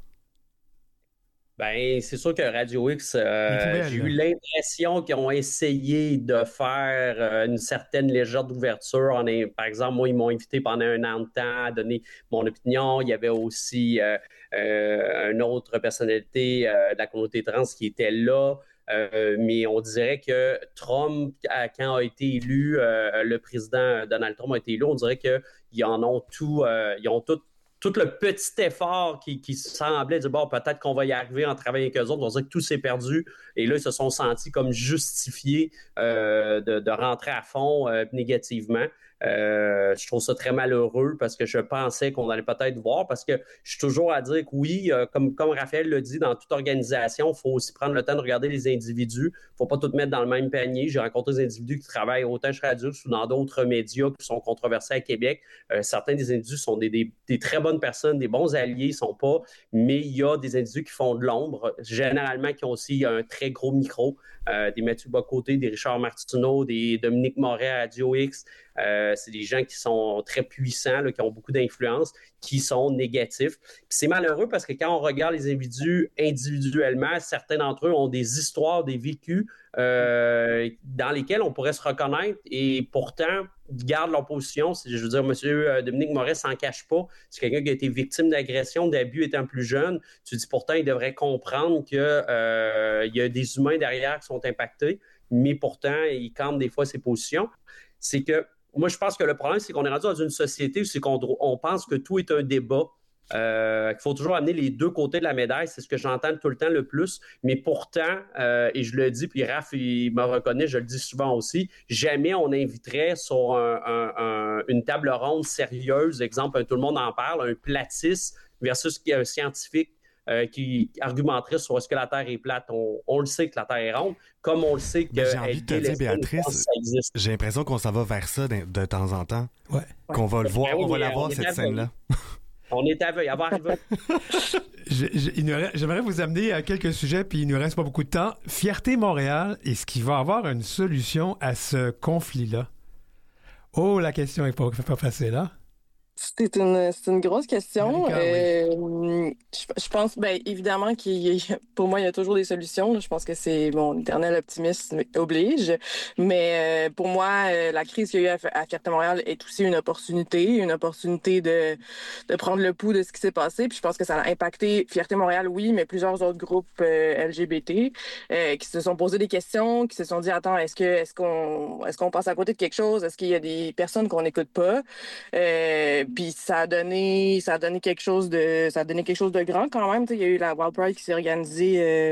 Ben, c'est sûr que Radio X, j'ai eu l'impression qu'ils ont essayé de faire une certaine légère d'ouverture. Par exemple, moi, ils m'ont invité pendant un an de temps à donner mon opinion. Il y avait aussi une autre personnalité de la communauté trans qui était là. Mais on dirait que Trump, quand a été élu, le président Donald Trump a été élu, on dirait qu'ils en ont tout, ils ont tout le petit effort qui semblait dire, bon, peut-être qu'on va y arriver en travaillant avec eux autres. On dirait que tout s'est perdu. Et là, ils se sont sentis comme justifiés de rentrer à fond négativement. Je trouve ça très malheureux parce que je pensais qu'on allait peut-être voir, parce que je suis toujours à dire que oui, comme Raphaël l'a dit, dans toute organisation, il faut aussi prendre le temps de regarder les individus. Il ne faut pas tout mettre dans le même panier. J'ai rencontré des individus qui travaillent autant chez Radio ou dans d'autres médias qui sont controversés à Québec. Certains des individus sont des très bonnes personnes, des bons alliés, mais il y a des individus qui font de l'ombre, généralement qui ont aussi un très gros micro. Des Mathieu Bock-Côté, des Richard Martineau, des Dominique Moret à Radio X. C'est des gens qui sont très puissants, là, qui ont beaucoup d'influence, qui sont négatifs. Puis c'est malheureux parce que quand on regarde les individus individuellement, certains d'entre eux ont des histoires, des vécus dans lesquels on pourrait se reconnaître et pourtant gardent leur position. Je veux dire, M. Dominique Moret s'en cache pas. C'est quelqu'un qui a été victime d'agression, d'abus étant plus jeune. Tu dis pourtant, il devrait comprendre qu'il y a des humains derrière qui sont impactés, mais pourtant, il campe des fois ses positions. C'est que moi, je pense que le problème, c'est qu'on est rendu dans une société où on pense que tout est un débat. Qu'il faut toujours amener les deux côtés de la médaille, c'est ce que j'entends tout le temps le plus, mais pourtant, et je le dis, puis Raph, il me reconnaît, je le dis souvent aussi, jamais on inviterait sur une table ronde sérieuse, exemple, tout le monde en parle, un platiste versus un scientifique qui argumenterait sur est-ce que la Terre est plate. On le sait que la Terre est ronde, comme on le sait que... J'ai envie de te dire, Béatrice, j'ai l'impression qu'on s'en va vers ça de temps en temps. Ouais. Qu'on va le voir, on va la voir, cette scène-là. On est aveugle, elle va arriver. J'aimerais vous amener à quelques sujets, puis il ne nous reste pas beaucoup de temps. Fierté Montréal, est-ce qu'il va y avoir une solution à ce conflit-là? Oh, la question n'est pas facile, hein? C'est une grosse question. Oui. Je pense, évidemment, pour moi, il y a toujours des solutions. Je pense que c'est mon éternel optimisme oblige. Mais pour moi, la crise qu'il y a eu à Fierté-Montréal est aussi une opportunité de prendre le pouls de ce qui s'est passé. Puis je pense que ça a impacté Fierté-Montréal, oui, mais plusieurs autres groupes LGBT qui se sont posé des questions, qui se sont dit, attends, est-ce qu'on passe à côté de quelque chose? Est-ce qu'il y a des personnes qu'on n'écoute pas? Puis ça a donné quelque chose de grand quand même. Il y a eu la Wild Pride qui s'est organisée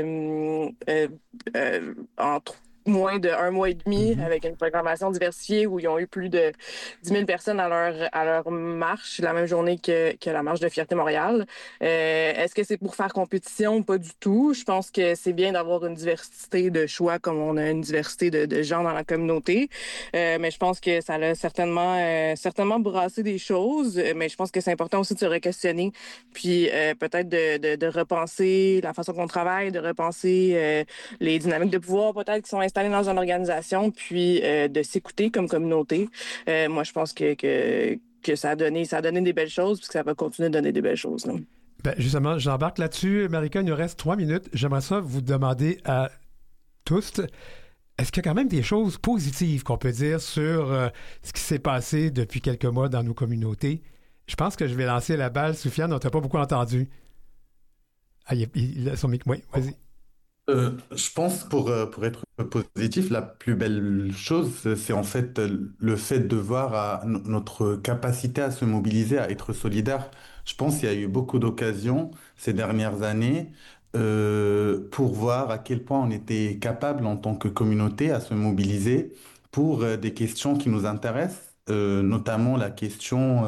en moins de 1 mois et demi avec une programmation diversifiée où ils ont eu plus de 10 000 personnes à leur marche la même journée que la marche de Fierté Montréal. Est-ce que c'est pour faire compétition? Pas du tout. Je pense que c'est bien d'avoir une diversité de choix comme on a une diversité de gens dans la communauté. Mais je pense que ça a certainement brassé des choses. Mais je pense que c'est important aussi de se re-questionner puis peut-être de repenser la façon qu'on travaille, de repenser les dynamiques de pouvoir peut-être qui sont installées s'installer dans une organisation, puis de s'écouter comme communauté. Moi, je pense que ça a donné des belles choses, puis que ça va continuer de donner des belles choses. Là. Ben, justement, j'embarque là-dessus. Marika, il nous reste 3 minutes. J'aimerais ça vous demander à tous, est-ce qu'il y a quand même des choses positives qu'on peut dire sur ce qui s'est passé depuis quelques mois dans nos communautés? Je pense que je vais lancer la balle. Soufiane, on t'a pas beaucoup entendu. Ah, il a son micro. Oui, vas-y. Je pense pour être positif, la plus belle chose, c'est en fait le fait de voir notre capacité à se mobiliser, à être solidaire. Je pense qu'il y a eu beaucoup d'occasions ces dernières années pour voir à quel point on était capable en tant que communauté à se mobiliser pour des questions qui nous intéressent. Notamment la question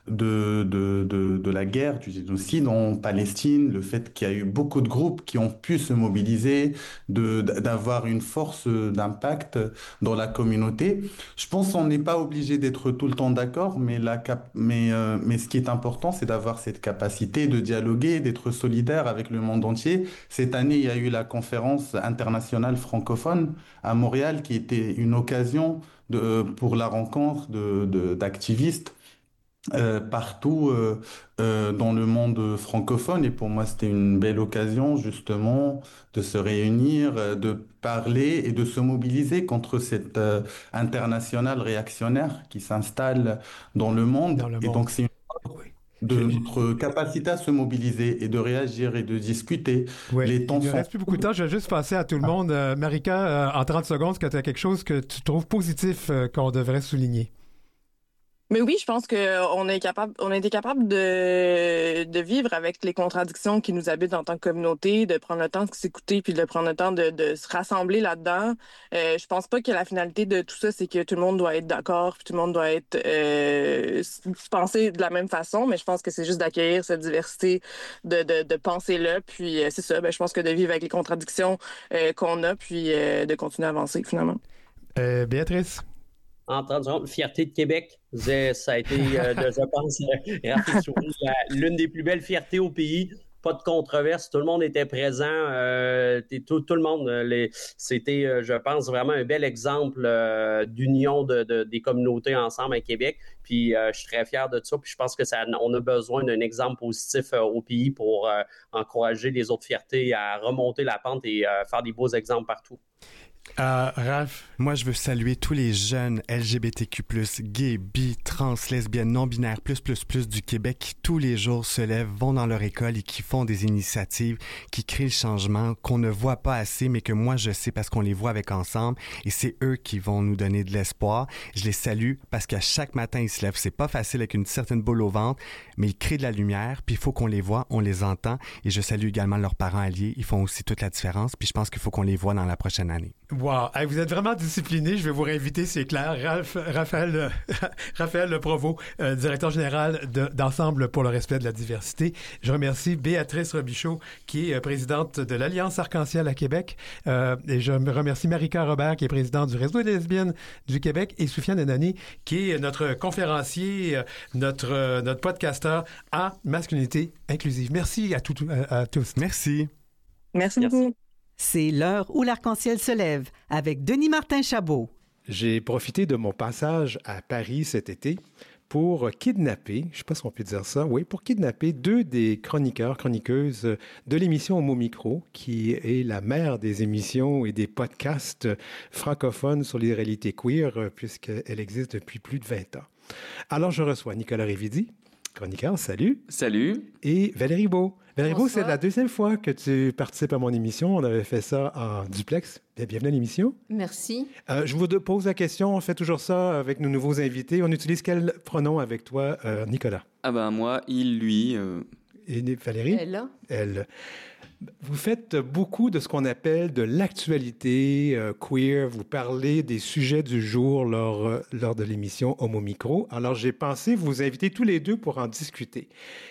de la guerre, du génocide en Palestine, le fait qu'il y a eu beaucoup de groupes qui ont pu se mobiliser, d'avoir une force d'impact dans la communauté. Je pense qu'on n'est pas obligé d'être tout le temps d'accord, mais ce qui est important, c'est d'avoir cette capacité de dialoguer, d'être solidaire avec le monde entier. Cette année, il y a eu la conférence internationale francophone à Montréal, qui était une occasion pour la rencontre d'activistes partout dans le monde francophone. Et pour moi, c'était une belle occasion justement de se réunir, de parler et de se mobiliser contre cette internationale réactionnaire qui s'installe dans le monde. Et donc, c'est de notre capacité à se mobiliser et de réagir et de discuter. Oui, les temps il ne reste plus beaucoup de temps. Je vais juste passer à tout le monde. Marika, en 30 secondes, est-ce que tu as quelque chose que tu trouves positif qu'on devrait souligner? Mais oui, je pense on a été capable de vivre avec les contradictions qui nous habitent en tant que communauté, de prendre le temps de s'écouter puis de prendre le temps de se rassembler là-dedans. Je pense pas que la finalité de tout ça, c'est que tout le monde doit être d'accord puis tout le monde doit être penser de la même façon, mais je pense que c'est juste d'accueillir cette diversité de pensée-là. Puis c'est ça, je pense que de vivre avec les contradictions qu'on a puis de continuer à avancer finalement. Béatrice? En 30 secondes, fierté de Québec. Ça a été, je pense, l'une des plus belles fiertés au pays. Pas de controverse, tout le monde était présent, tout le monde. C'était, je pense, vraiment un bel exemple d'union des communautés ensemble à Québec. Puis je suis très fier de ça. Puis je pense que on a besoin d'un exemple positif au pays pour encourager les autres fiertés à remonter la pente et faire des beaux exemples partout. Raph? Moi, je veux saluer tous les jeunes LGBTQ+, gays, bi, trans, lesbiennes, non-binaires, plus du Québec qui tous les jours se lèvent, vont dans leur école et qui font des initiatives, qui créent le changement, qu'on ne voit pas assez, mais que moi, je sais parce qu'on les voit avec ensemble et c'est eux qui vont nous donner de l'espoir. Je les salue parce qu'à chaque matin, ils se lèvent. C'est pas facile avec une certaine boule au ventre, mais ils créent de la lumière, puis il faut qu'on les voit, on les entend et je salue également leurs parents alliés. Ils font aussi toute la différence, puis je pense qu'il faut qu'on les voit dans la prochaine année. Wow! Hey, vous êtes vraiment discipliné. Je vais vous réinviter, c'est clair. Raphaël Le Provost, directeur général d'Ensemble pour le respect de la diversité. Je remercie Béatrice Robichaud, qui est présidente de l'Alliance Arc-en-Ciel à Québec. Et je remercie Marika Robert, qui est présidente du Réseau des lesbiennes du Québec, et Soufiane Enani, qui est notre conférencier, notre podcasteur en masculinité inclusive. Merci à tous. Merci. Merci beaucoup. C'est l'heure où l'arc-en-ciel se lève avec Denis Martin-Chabot. J'ai profité de mon passage à Paris cet été pour kidnapper, je ne sais pas si on peut dire ça, oui, pour kidnapper 2 des chroniqueuses de l'émission Homo Micro, qui est la mère des émissions et des podcasts francophones sur les réalités queer, puisqu'elle existe depuis plus de 20 ans. Alors, je reçois Nicolas Révidi, chroniqueur, salut. Salut. Et Valérie Beau. Valérie Beau, Bonsoir. c'est la deuxième fois que tu participes à mon émission. On avait fait ça en duplex. Bienvenue à l'émission. Merci. Je vous pose la question. On fait toujours ça avec nos nouveaux invités. On utilise quel pronom avec toi, Nicolas? Ah ben moi, il, lui. Et Valérie? Elle. Vous faites beaucoup de ce qu'on appelle de l'actualité queer. Vous parlez des sujets du jour lors de l'émission Homo Micro. Alors, j'ai pensé vous inviter tous les deux pour en discuter.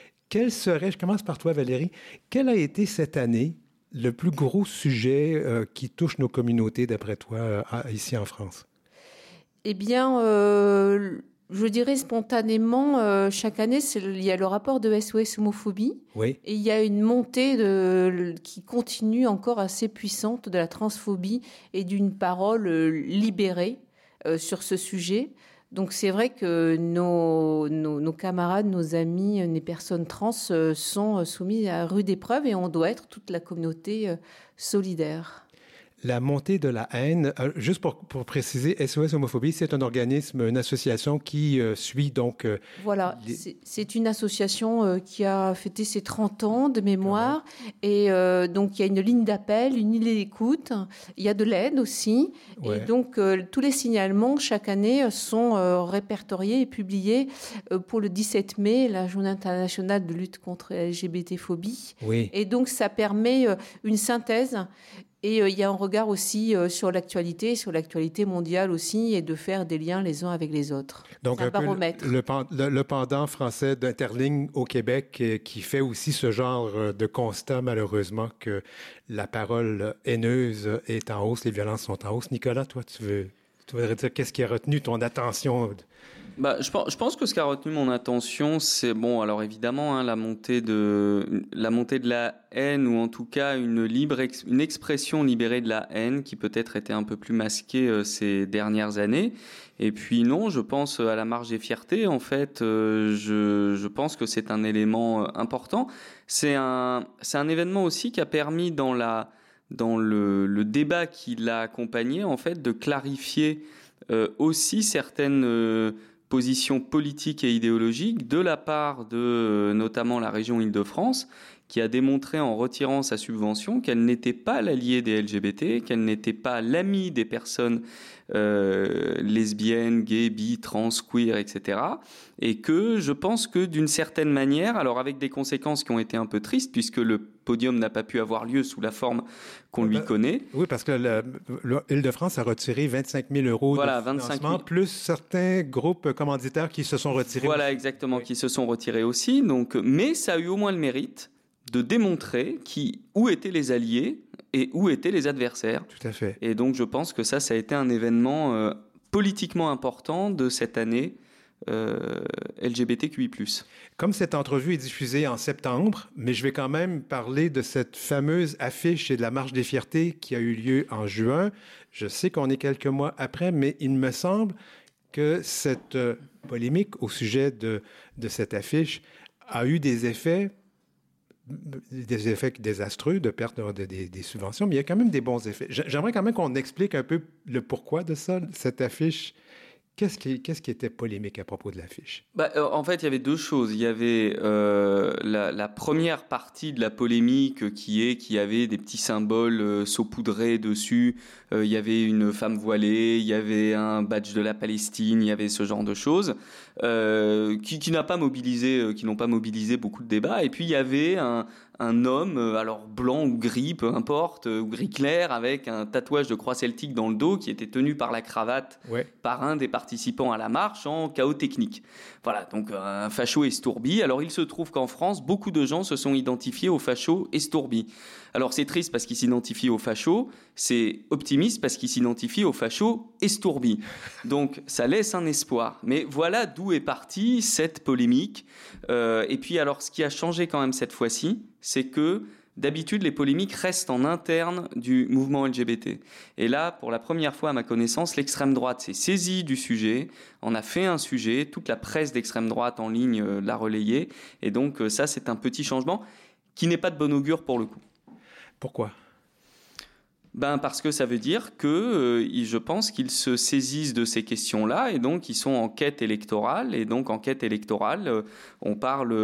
Je commence par toi, Valérie. Quel a été cette année le plus gros sujet qui touche nos communautés, d'après toi, ici en France? Eh bien, Je dirais spontanément, chaque année, il y a le rapport de SOS Homophobie. Oui. Et il y a une montée qui continue encore assez puissante de la transphobie et d'une parole libérée sur ce sujet. Donc c'est vrai que nos camarades, nos amis, les personnes trans sont soumis à rude épreuve et on doit être toute la communauté solidaire. La montée de la haine, juste pour préciser, SOS Homophobie, c'est un organisme, une association qui suit donc... Voilà, c'est une association qui a fêté ses 30 ans de mémoire. Et donc, il y a une ligne d'appel, une ligne d'écoute. Il y a de l'aide aussi. Ouais. Et donc, tous les signalements, chaque année, sont répertoriés et publiés pour le 17 mai, la Journée internationale de lutte contre la LGBT-phobie. Oui. Et donc, ça permet une synthèse. Et il y a un regard aussi sur l'actualité mondiale aussi, et de faire des liens les uns avec les autres. Donc, un baromètre. Le pendant français d'Interligne au Québec qui fait aussi ce genre de constat, malheureusement, que la parole haineuse est en hausse, les violences sont en hausse. Nicolas, toi, tu voudrais dire qu'est-ce qui a retenu ton attention? Je pense que ce qui a retenu mon attention, c'est alors évidemment la montée de la haine, ou en tout cas une expression libérée de la haine qui peut-être était un peu plus masquée ces dernières années. Et puis non, je pense à la marche des fiertés. En fait, je pense que c'est un élément important. C'est un événement aussi qui a permis dans le débat qui l'a accompagné, en fait, de clarifier aussi certaines positions politiques et idéologiques de la part de notamment la région Île-de-France, qui a démontré en retirant sa subvention qu'elle n'était pas l'alliée des LGBT, qu'elle n'était pas l'amie des personnes lesbiennes, gays, bi, trans, queer, etc. Et que je pense que d'une certaine manière, alors avec des conséquences qui ont été un peu tristes, puisque le podium n'a pas pu avoir lieu sous la forme qu'on lui connaît. Oui, parce que l'Île-de-France a retiré 25 000 € de financement, plus certains groupes commanditaires qui se sont retirés. Voilà, aussi. Exactement, qui se sont retirés aussi. Donc, mais ça a eu au moins le mérite de démontrer où étaient les alliés et où étaient les adversaires. Tout à fait. Et donc, je pense que ça a été un événement politiquement important de cette année LGBTQI+. Comme cette entrevue est diffusée en septembre, mais je vais quand même parler de cette fameuse affiche et de la Marche des Fiertés qui a eu lieu en juin. Je sais qu'on est quelques mois après, mais il me semble que cette polémique au sujet de cette affiche a eu des effets désastreux de perte des subventions, mais il y a quand même des bons effets. J'aimerais quand même qu'on explique un peu le pourquoi de ça, cette affiche. Qu'est-ce qui était polémique à propos de l'affiche? En fait, il y avait deux choses. Il y avait la première partie de la polémique qui avait des petits symboles saupoudrés dessus. Il y avait une femme voilée, il y avait un badge de la Palestine, il y avait ce genre de choses qui n'ont pas mobilisé beaucoup de débats. Et puis, il y avait un homme, alors blanc ou gris, peu importe, ou gris clair, avec un tatouage de croix celtique dans le dos qui était tenu par la cravate par un des participants à la marche en chaos technique. Voilà, donc un facho estourbi. Alors il se trouve qu'en France, beaucoup de gens se sont identifiés au facho estourbi. Alors c'est triste parce qu'ils s'identifient au facho, c'est optimiste parce qu'ils s'identifient au facho estourbi. Donc ça laisse un espoir. Mais voilà d'où est partie cette polémique. Et puis alors ce qui a changé quand même cette fois-ci, c'est que d'habitude, les polémiques restent en interne du mouvement LGBT. Et là, pour la première fois, à ma connaissance, l'extrême droite s'est saisie du sujet, en a fait un sujet, toute la presse d'extrême droite en ligne l'a relayé. Et donc ça, c'est un petit changement qui n'est pas de bon augure pour le coup. Pourquoi ? Parce que ça veut dire que je pense qu'ils se saisissent de ces questions-là et donc ils sont en quête électorale. Et donc en quête électorale, on parle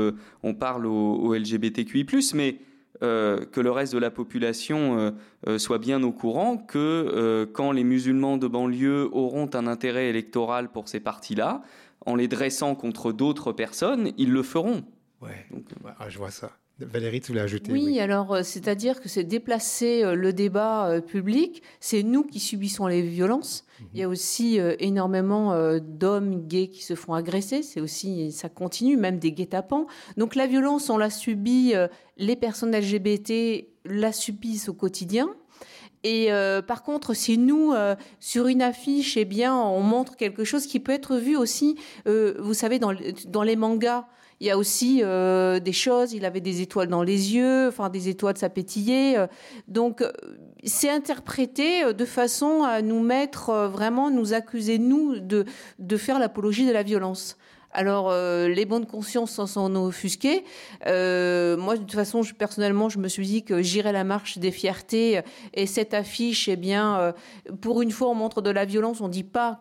aux LGBTQI+, mais que le reste de la population soit bien au courant que quand les musulmans de banlieue auront un intérêt électoral pour ces partis-là, en les dressant contre d'autres personnes, ils le feront. Ouais, donc, je vois ça. Valérie, tu voulais ajouter? Oui, alors, c'est-à-dire que c'est déplacer le débat public. C'est nous qui subissons les violences. Il y a aussi énormément d'hommes gays qui se font agresser. Ça continue, même des guet-apens. Donc la violence, on l'a subie, les personnes LGBT la subissent au quotidien. Et par contre, si nous, sur une affiche, eh bien, on montre quelque chose qui peut être vu aussi, vous savez, dans les mangas, il y a aussi des choses, il avait des étoiles dans les yeux, enfin des étoiles, ça pétillait. Donc, c'est interprété de façon à nous mettre, vraiment, nous accuser, nous, de faire l'apologie de la violence. Alors, les bonnes consciences s'en sont offusquées. Moi, de toute façon, personnellement, je me suis dit que j'irais la marche des fiertés. Et cette affiche, eh bien, pour une fois, on montre de la violence. On ne dit pas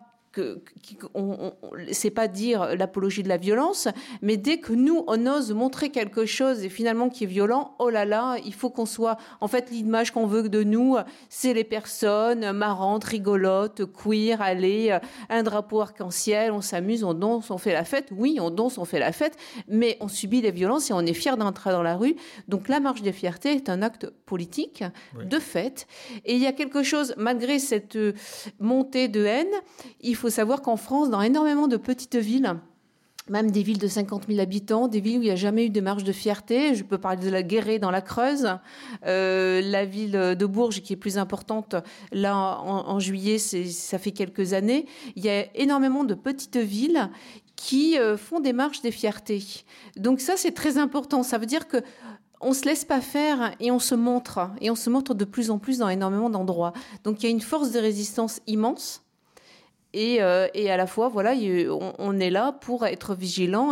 c'est pas dire l'apologie de la violence, mais dès que nous, on ose montrer quelque chose et finalement qui est violent, oh là là, il faut qu'on soit... En fait, l'image qu'on veut de nous, c'est les personnes marrantes, rigolotes, queer, allez, un drapeau arc-en-ciel, on s'amuse, on danse, on fait la fête. Oui, on danse, on fait la fête, mais on subit les violences et on est fiers d'entrer dans la rue. Donc la marche des fiertés est un acte politique, de fait. Et il y a quelque chose, malgré cette montée de haine, il faut savoir qu'en France, dans énormément de petites villes, même des villes de 50 000 habitants, des villes où il n'y a jamais eu de marche de fierté, je peux parler de la Guéret dans la Creuse, la ville de Bourges qui est plus importante, là en juillet, ça fait quelques années, il y a énormément de petites villes qui font des marches des fiertés. Donc ça, c'est très important. Ça veut dire que on se laisse pas faire et on se montre de plus en plus dans énormément d'endroits. Donc il y a une force de résistance immense. Et à la fois, voilà, on est là pour être vigilant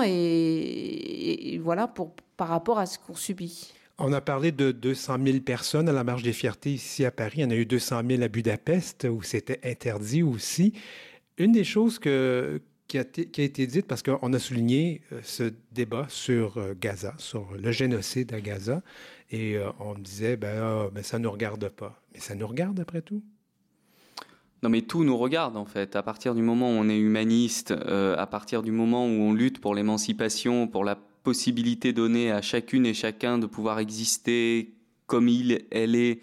et voilà, par rapport à ce qu'on subit. On a parlé de 200 000 personnes à la Marche des Fiertés ici à Paris. Il y en a eu 200 000 à Budapest où c'était interdit aussi. Une des choses qui a été dite, parce qu'on a souligné ce débat sur Gaza, sur le génocide à Gaza, et on disait, ben, ça ne nous regarde pas. Mais ça nous regarde après tout? Non, mais tout nous regarde, en fait. À partir du moment où on est humaniste, à partir du moment où on lutte pour l'émancipation, pour la possibilité donnée à chacune et chacun de pouvoir exister comme elle est,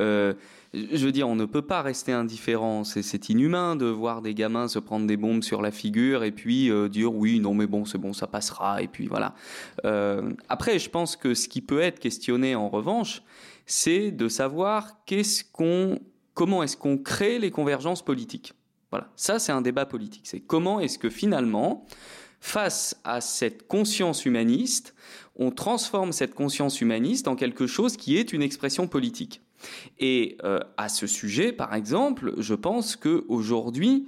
je veux dire, on ne peut pas rester indifférent. C'est inhumain de voir des gamins se prendre des bombes sur la figure et puis dire oui, non, mais bon, c'est bon, ça passera. Et puis voilà. Après, je pense que ce qui peut être questionné en revanche, c'est de savoir comment est-ce qu'on crée les convergences politiques. Voilà, ça c'est un débat politique. C'est comment est-ce que finalement, face à cette conscience humaniste, on transforme cette conscience humaniste en quelque chose qui est une expression politique. Et à ce sujet, par exemple, je pense qu'aujourd'hui,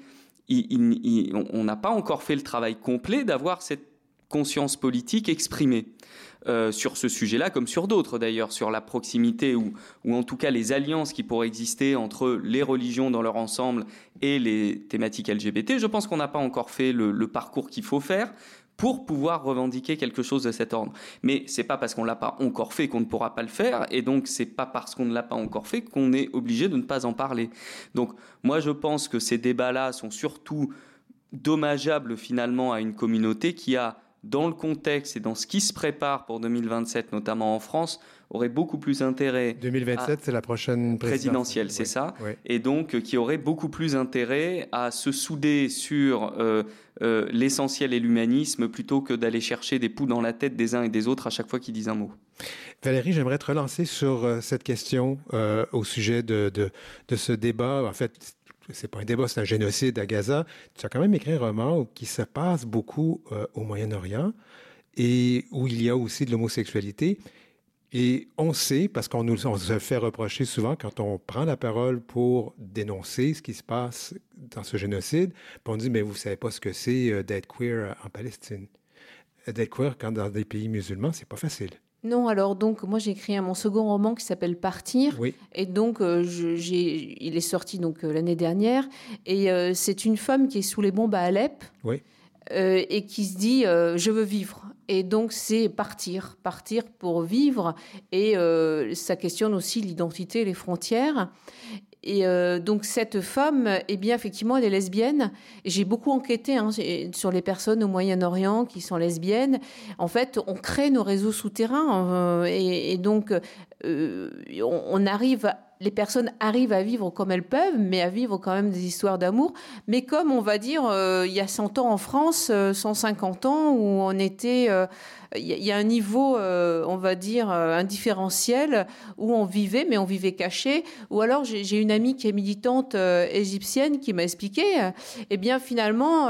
on n'a pas encore fait le travail complet d'avoir cette conscience politique exprimée. Sur ce sujet-là, comme sur d'autres d'ailleurs, sur la proximité ou en tout cas les alliances qui pourraient exister entre les religions dans leur ensemble et les thématiques LGBT, je pense qu'on n'a pas encore fait le parcours qu'il faut faire pour pouvoir revendiquer quelque chose de cet ordre. Mais c'est pas parce qu'on l'a pas encore fait qu'on ne pourra pas le faire, et donc c'est pas parce qu'on ne l'a pas encore fait qu'on est obligé de ne pas en parler. Donc moi je pense que ces débats-là sont surtout dommageables finalement à une communauté qui a, dans le contexte et dans ce qui se prépare pour 2027, notamment en France, aurait beaucoup plus intérêt... 2027, c'est la prochaine présidentielle, c'est ça. Oui. Et donc, qui aurait beaucoup plus intérêt à se souder sur l'essentiel et l'humanisme plutôt que d'aller chercher des poux dans la tête des uns et des autres à chaque fois qu'ils disent un mot. Valérie, j'aimerais te relancer sur cette question au sujet de ce débat. En fait, c'est pas un débat, c'est un génocide à Gaza. Tu as quand même écrit un roman qui se passe beaucoup au Moyen-Orient et où il y a aussi de l'homosexualité. Et on sait, parce on se fait reprocher souvent quand on prend la parole pour dénoncer ce qui se passe dans ce génocide, puis on dit, mais vous savez pas ce que c'est d'être queer en Palestine. D'être queer quand dans des pays musulmans, c'est pas facile. Non, alors donc moi j'ai écrit mon second roman qui s'appelle Partir, oui. Et donc il est sorti donc l'année dernière, et c'est une femme qui est sous les bombes à Alep, oui. Et qui se dit je veux vivre, et donc c'est partir pour vivre, et ça questionne aussi l'identité, les frontières. Et donc cette femme, eh bien effectivement, elle est lesbienne. J'ai beaucoup enquêté sur les personnes au Moyen-Orient qui sont lesbiennes. En fait, on crée nos réseaux souterrains et donc on arrive les personnes arrivent à vivre comme elles peuvent, mais à vivre quand même des histoires d'amour. Mais comme, on va dire, il y a 100 ans en France, 150 ans, où on était... Il y a un niveau, on va dire, un différentiel, où on vivait, mais on vivait caché. Ou alors, j'ai une amie qui est militante égyptienne qui m'a expliqué, eh bien, finalement...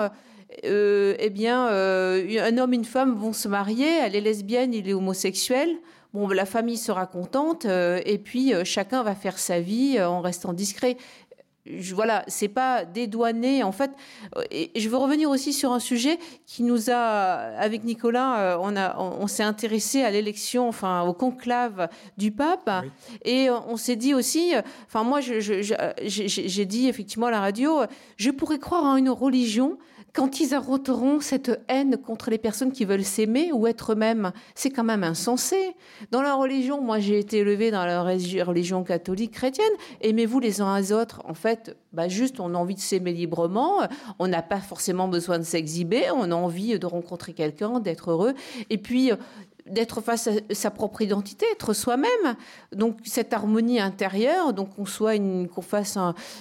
un homme et une femme vont se marier, elle est lesbienne, il est homosexuel. Bon, la famille sera contente et puis chacun va faire sa vie en restant discret. Voilà, c'est pas dédouaner en fait. Et je veux revenir aussi sur un sujet qui nous a, avec Nicolas, on s'est intéressé à l'élection, enfin au conclave du pape, oui. Et on s'est dit aussi, enfin moi j'ai dit effectivement à la radio, je pourrais croire en une religion quand ils arrêteront cette haine contre les personnes qui veulent s'aimer ou être eux-mêmes. C'est quand même insensé. Dans la religion, moi j'ai été élevée dans la religion catholique chrétienne, aimez-vous les uns les autres. En fait, juste on a envie de s'aimer librement, on n'a pas forcément besoin de s'exhiber, on a envie de rencontrer quelqu'un, d'être heureux, et puis d'être face à sa propre identité, être soi-même. Donc cette harmonie intérieure, donc qu'on fasse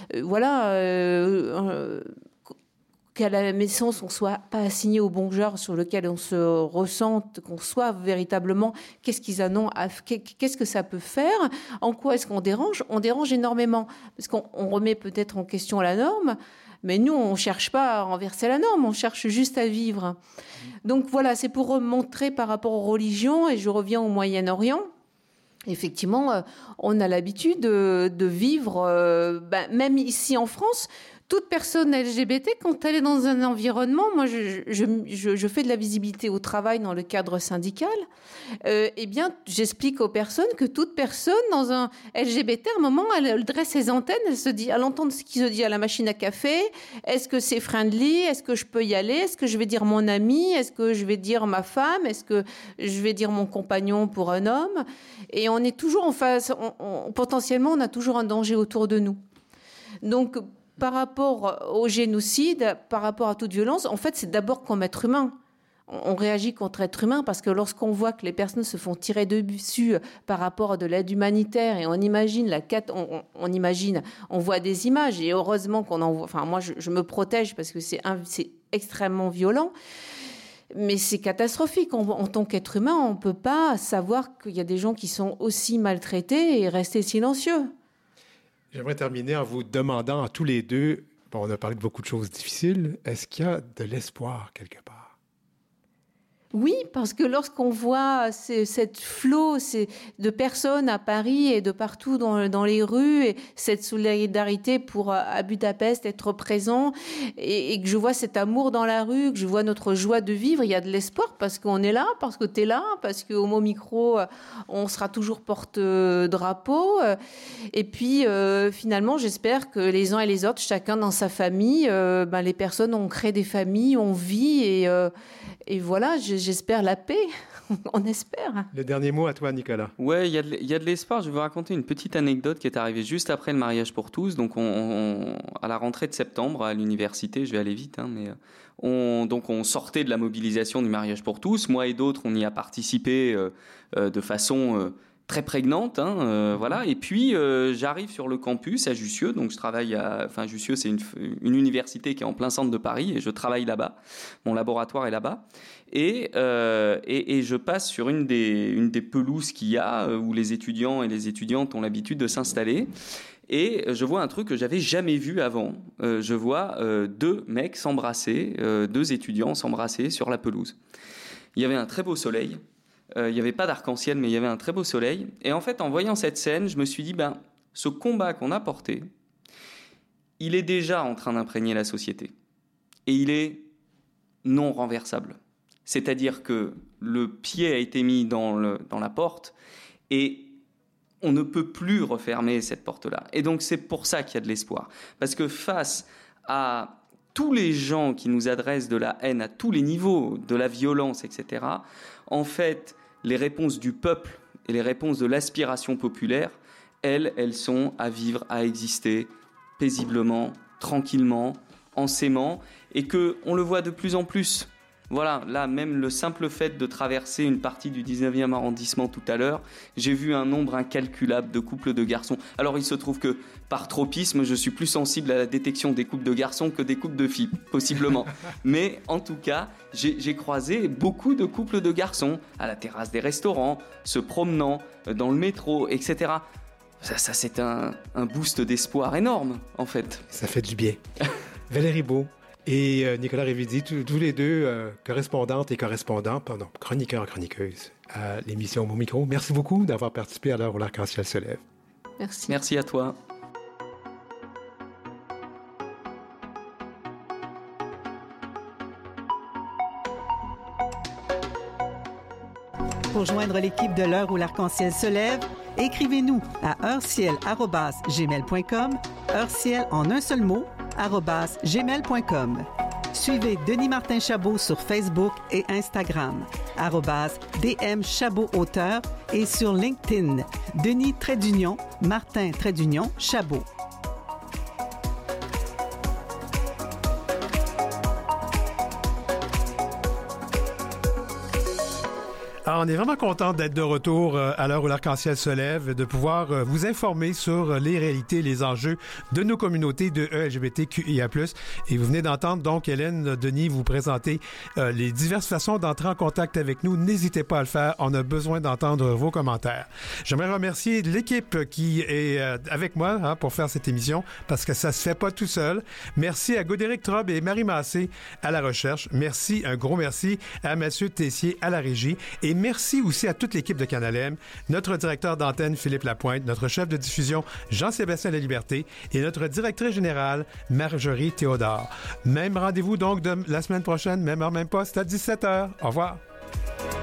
qu'à la naissance, on ne soit pas assigné au bon genre sur lequel on se ressente, qu'on soit véritablement qu'est-ce que ça peut faire, en quoi est-ce qu'on dérange. On dérange énormément, parce qu'on remet peut-être en question la norme, mais nous, on ne cherche pas à renverser la norme, on cherche juste à vivre. Donc voilà, c'est pour montrer par rapport aux religions, et je reviens au Moyen-Orient. Effectivement, on a l'habitude de vivre, même ici en France. Toute personne LGBT, quand elle est dans un environnement, moi je fais de la visibilité au travail dans le cadre syndical, eh bien j'explique aux personnes que toute personne dans un LGBT, à un moment, elle dresse ses antennes, elle entend ce qui se dit à la machine à café, est-ce que c'est friendly, est-ce que je peux y aller, est-ce que je vais dire mon ami, est-ce que je vais dire ma femme, est-ce que je vais dire mon compagnon pour un homme, et on est toujours en face, potentiellement on a toujours un danger autour de nous. Donc par rapport au génocide, par rapport à toute violence, en fait, c'est d'abord comme être humain. On réagit contre être humain parce que lorsqu'on voit que les personnes se font tirer dessus par rapport à de l'aide humanitaire et on imagine on voit des images et heureusement qu'on en voit. Enfin, moi, je me protège parce que c'est extrêmement violent. Mais c'est catastrophique. En tant qu'être humain, on ne peut pas savoir qu'il y a des gens qui sont aussi maltraités et rester silencieux. J'aimerais terminer en vous demandant à tous les deux, on a parlé de beaucoup de choses difficiles, est-ce qu'il y a de l'espoir quelque part? Oui, parce que lorsqu'on voit cette flot de personnes à Paris et de partout dans les rues, et cette solidarité pour à Budapest être présent, et que je vois cet amour dans la rue, que je vois notre joie de vivre, il y a de l'espoir parce qu'on est là, parce que tu es là, parce qu'au Homo Micro, on sera toujours porte-drapeau. Et puis, finalement, j'espère que les uns et les autres, chacun dans sa famille, les personnes ont créé des familles, on vit et voilà, j'espère la paix. On espère. Le dernier mot à toi, Nicolas. Ouais, il y a de l'espoir. Je vais vous raconter une petite anecdote qui est arrivée juste après le mariage pour tous. Donc, à la rentrée de septembre à l'université, je vais aller vite, mais on sortait de la mobilisation du mariage pour tous. Moi et d'autres, on y a participé de façon très prégnante, voilà. Et puis j'arrive sur le campus à Jussieu, donc je travaille Jussieu, c'est une université qui est en plein centre de Paris et je travaille là-bas. Mon laboratoire est là-bas et je passe sur une des pelouses qu'il y a où les étudiants et les étudiantes ont l'habitude de s'installer. Et je vois un truc que j'avais jamais vu avant. Je vois deux mecs s'embrasser, deux étudiants s'embrasser sur la pelouse. Il y avait un très beau soleil. Il n'y avait pas d'arc-en-ciel, mais il y avait un très beau soleil. Et en fait, en voyant cette scène, je me suis dit, ce combat qu'on a porté, il est déjà en train d'imprégner la société. Et il est non renversable. C'est-à-dire que le pied a été mis dans la porte et on ne peut plus refermer cette porte-là. Et donc, c'est pour ça qu'il y a de l'espoir. Parce que face à tous les gens qui nous adressent de la haine à tous les niveaux, de la violence, etc., en fait, les réponses du peuple et les réponses de l'aspiration populaire, elles sont à vivre, à exister paisiblement, tranquillement, en s'aimant, et qu'on le voit de plus en plus. Voilà, là, même le simple fait de traverser une partie du 19e arrondissement tout à l'heure, j'ai vu un nombre incalculable de couples de garçons. Alors, il se trouve que, par tropisme, je suis plus sensible à la détection des couples de garçons que des couples de filles, possiblement. Mais, en tout cas, j'ai croisé beaucoup de couples de garçons à la terrasse des restaurants, se promenant dans le métro, etc. Ça c'est un boost d'espoir énorme, en fait. Ça fait du bien. Valérie Beau et Nicolas Révidi, tous les deux correspondantes et correspondants, chroniqueurs, chroniqueuses à l'émission Mon Micro. Merci beaucoup d'avoir participé à l'heure où l'arc-en-ciel se lève. Merci. Merci à toi. Pour joindre l'équipe de l'heure où l'arc-en-ciel se lève, écrivez-nous à heureciel@gmail.com, heureciel en un seul mot, @gmail.com. Suivez Denis Martin Chabot sur Facebook et Instagram, @DM Chabot Auteur et sur LinkedIn, Denis Martin Chabot. Alors, on est vraiment content d'être de retour à l'heure où l'arc-en-ciel se lève, de pouvoir vous informer sur les réalités, les enjeux de nos communautés de LGBTQIA+. Et vous venez d'entendre donc Hélène Denis vous présenter les diverses façons d'entrer en contact avec nous. N'hésitez pas à le faire. On a besoin d'entendre vos commentaires. J'aimerais remercier l'équipe qui est avec moi pour faire cette émission parce que ça se fait pas tout seul. Merci à Godéric Trobe et Marie Massé à la recherche. Merci, un gros merci à Mathieu Tessier à la régie. Et merci aussi à toute l'équipe de Canal M, notre directeur d'antenne Philippe Lapointe, notre chef de diffusion Jean-Sébastien Laliberté et notre directrice générale Marjorie Théodore. Même rendez-vous donc de la semaine prochaine, même heure, même poste à 17h. Au revoir.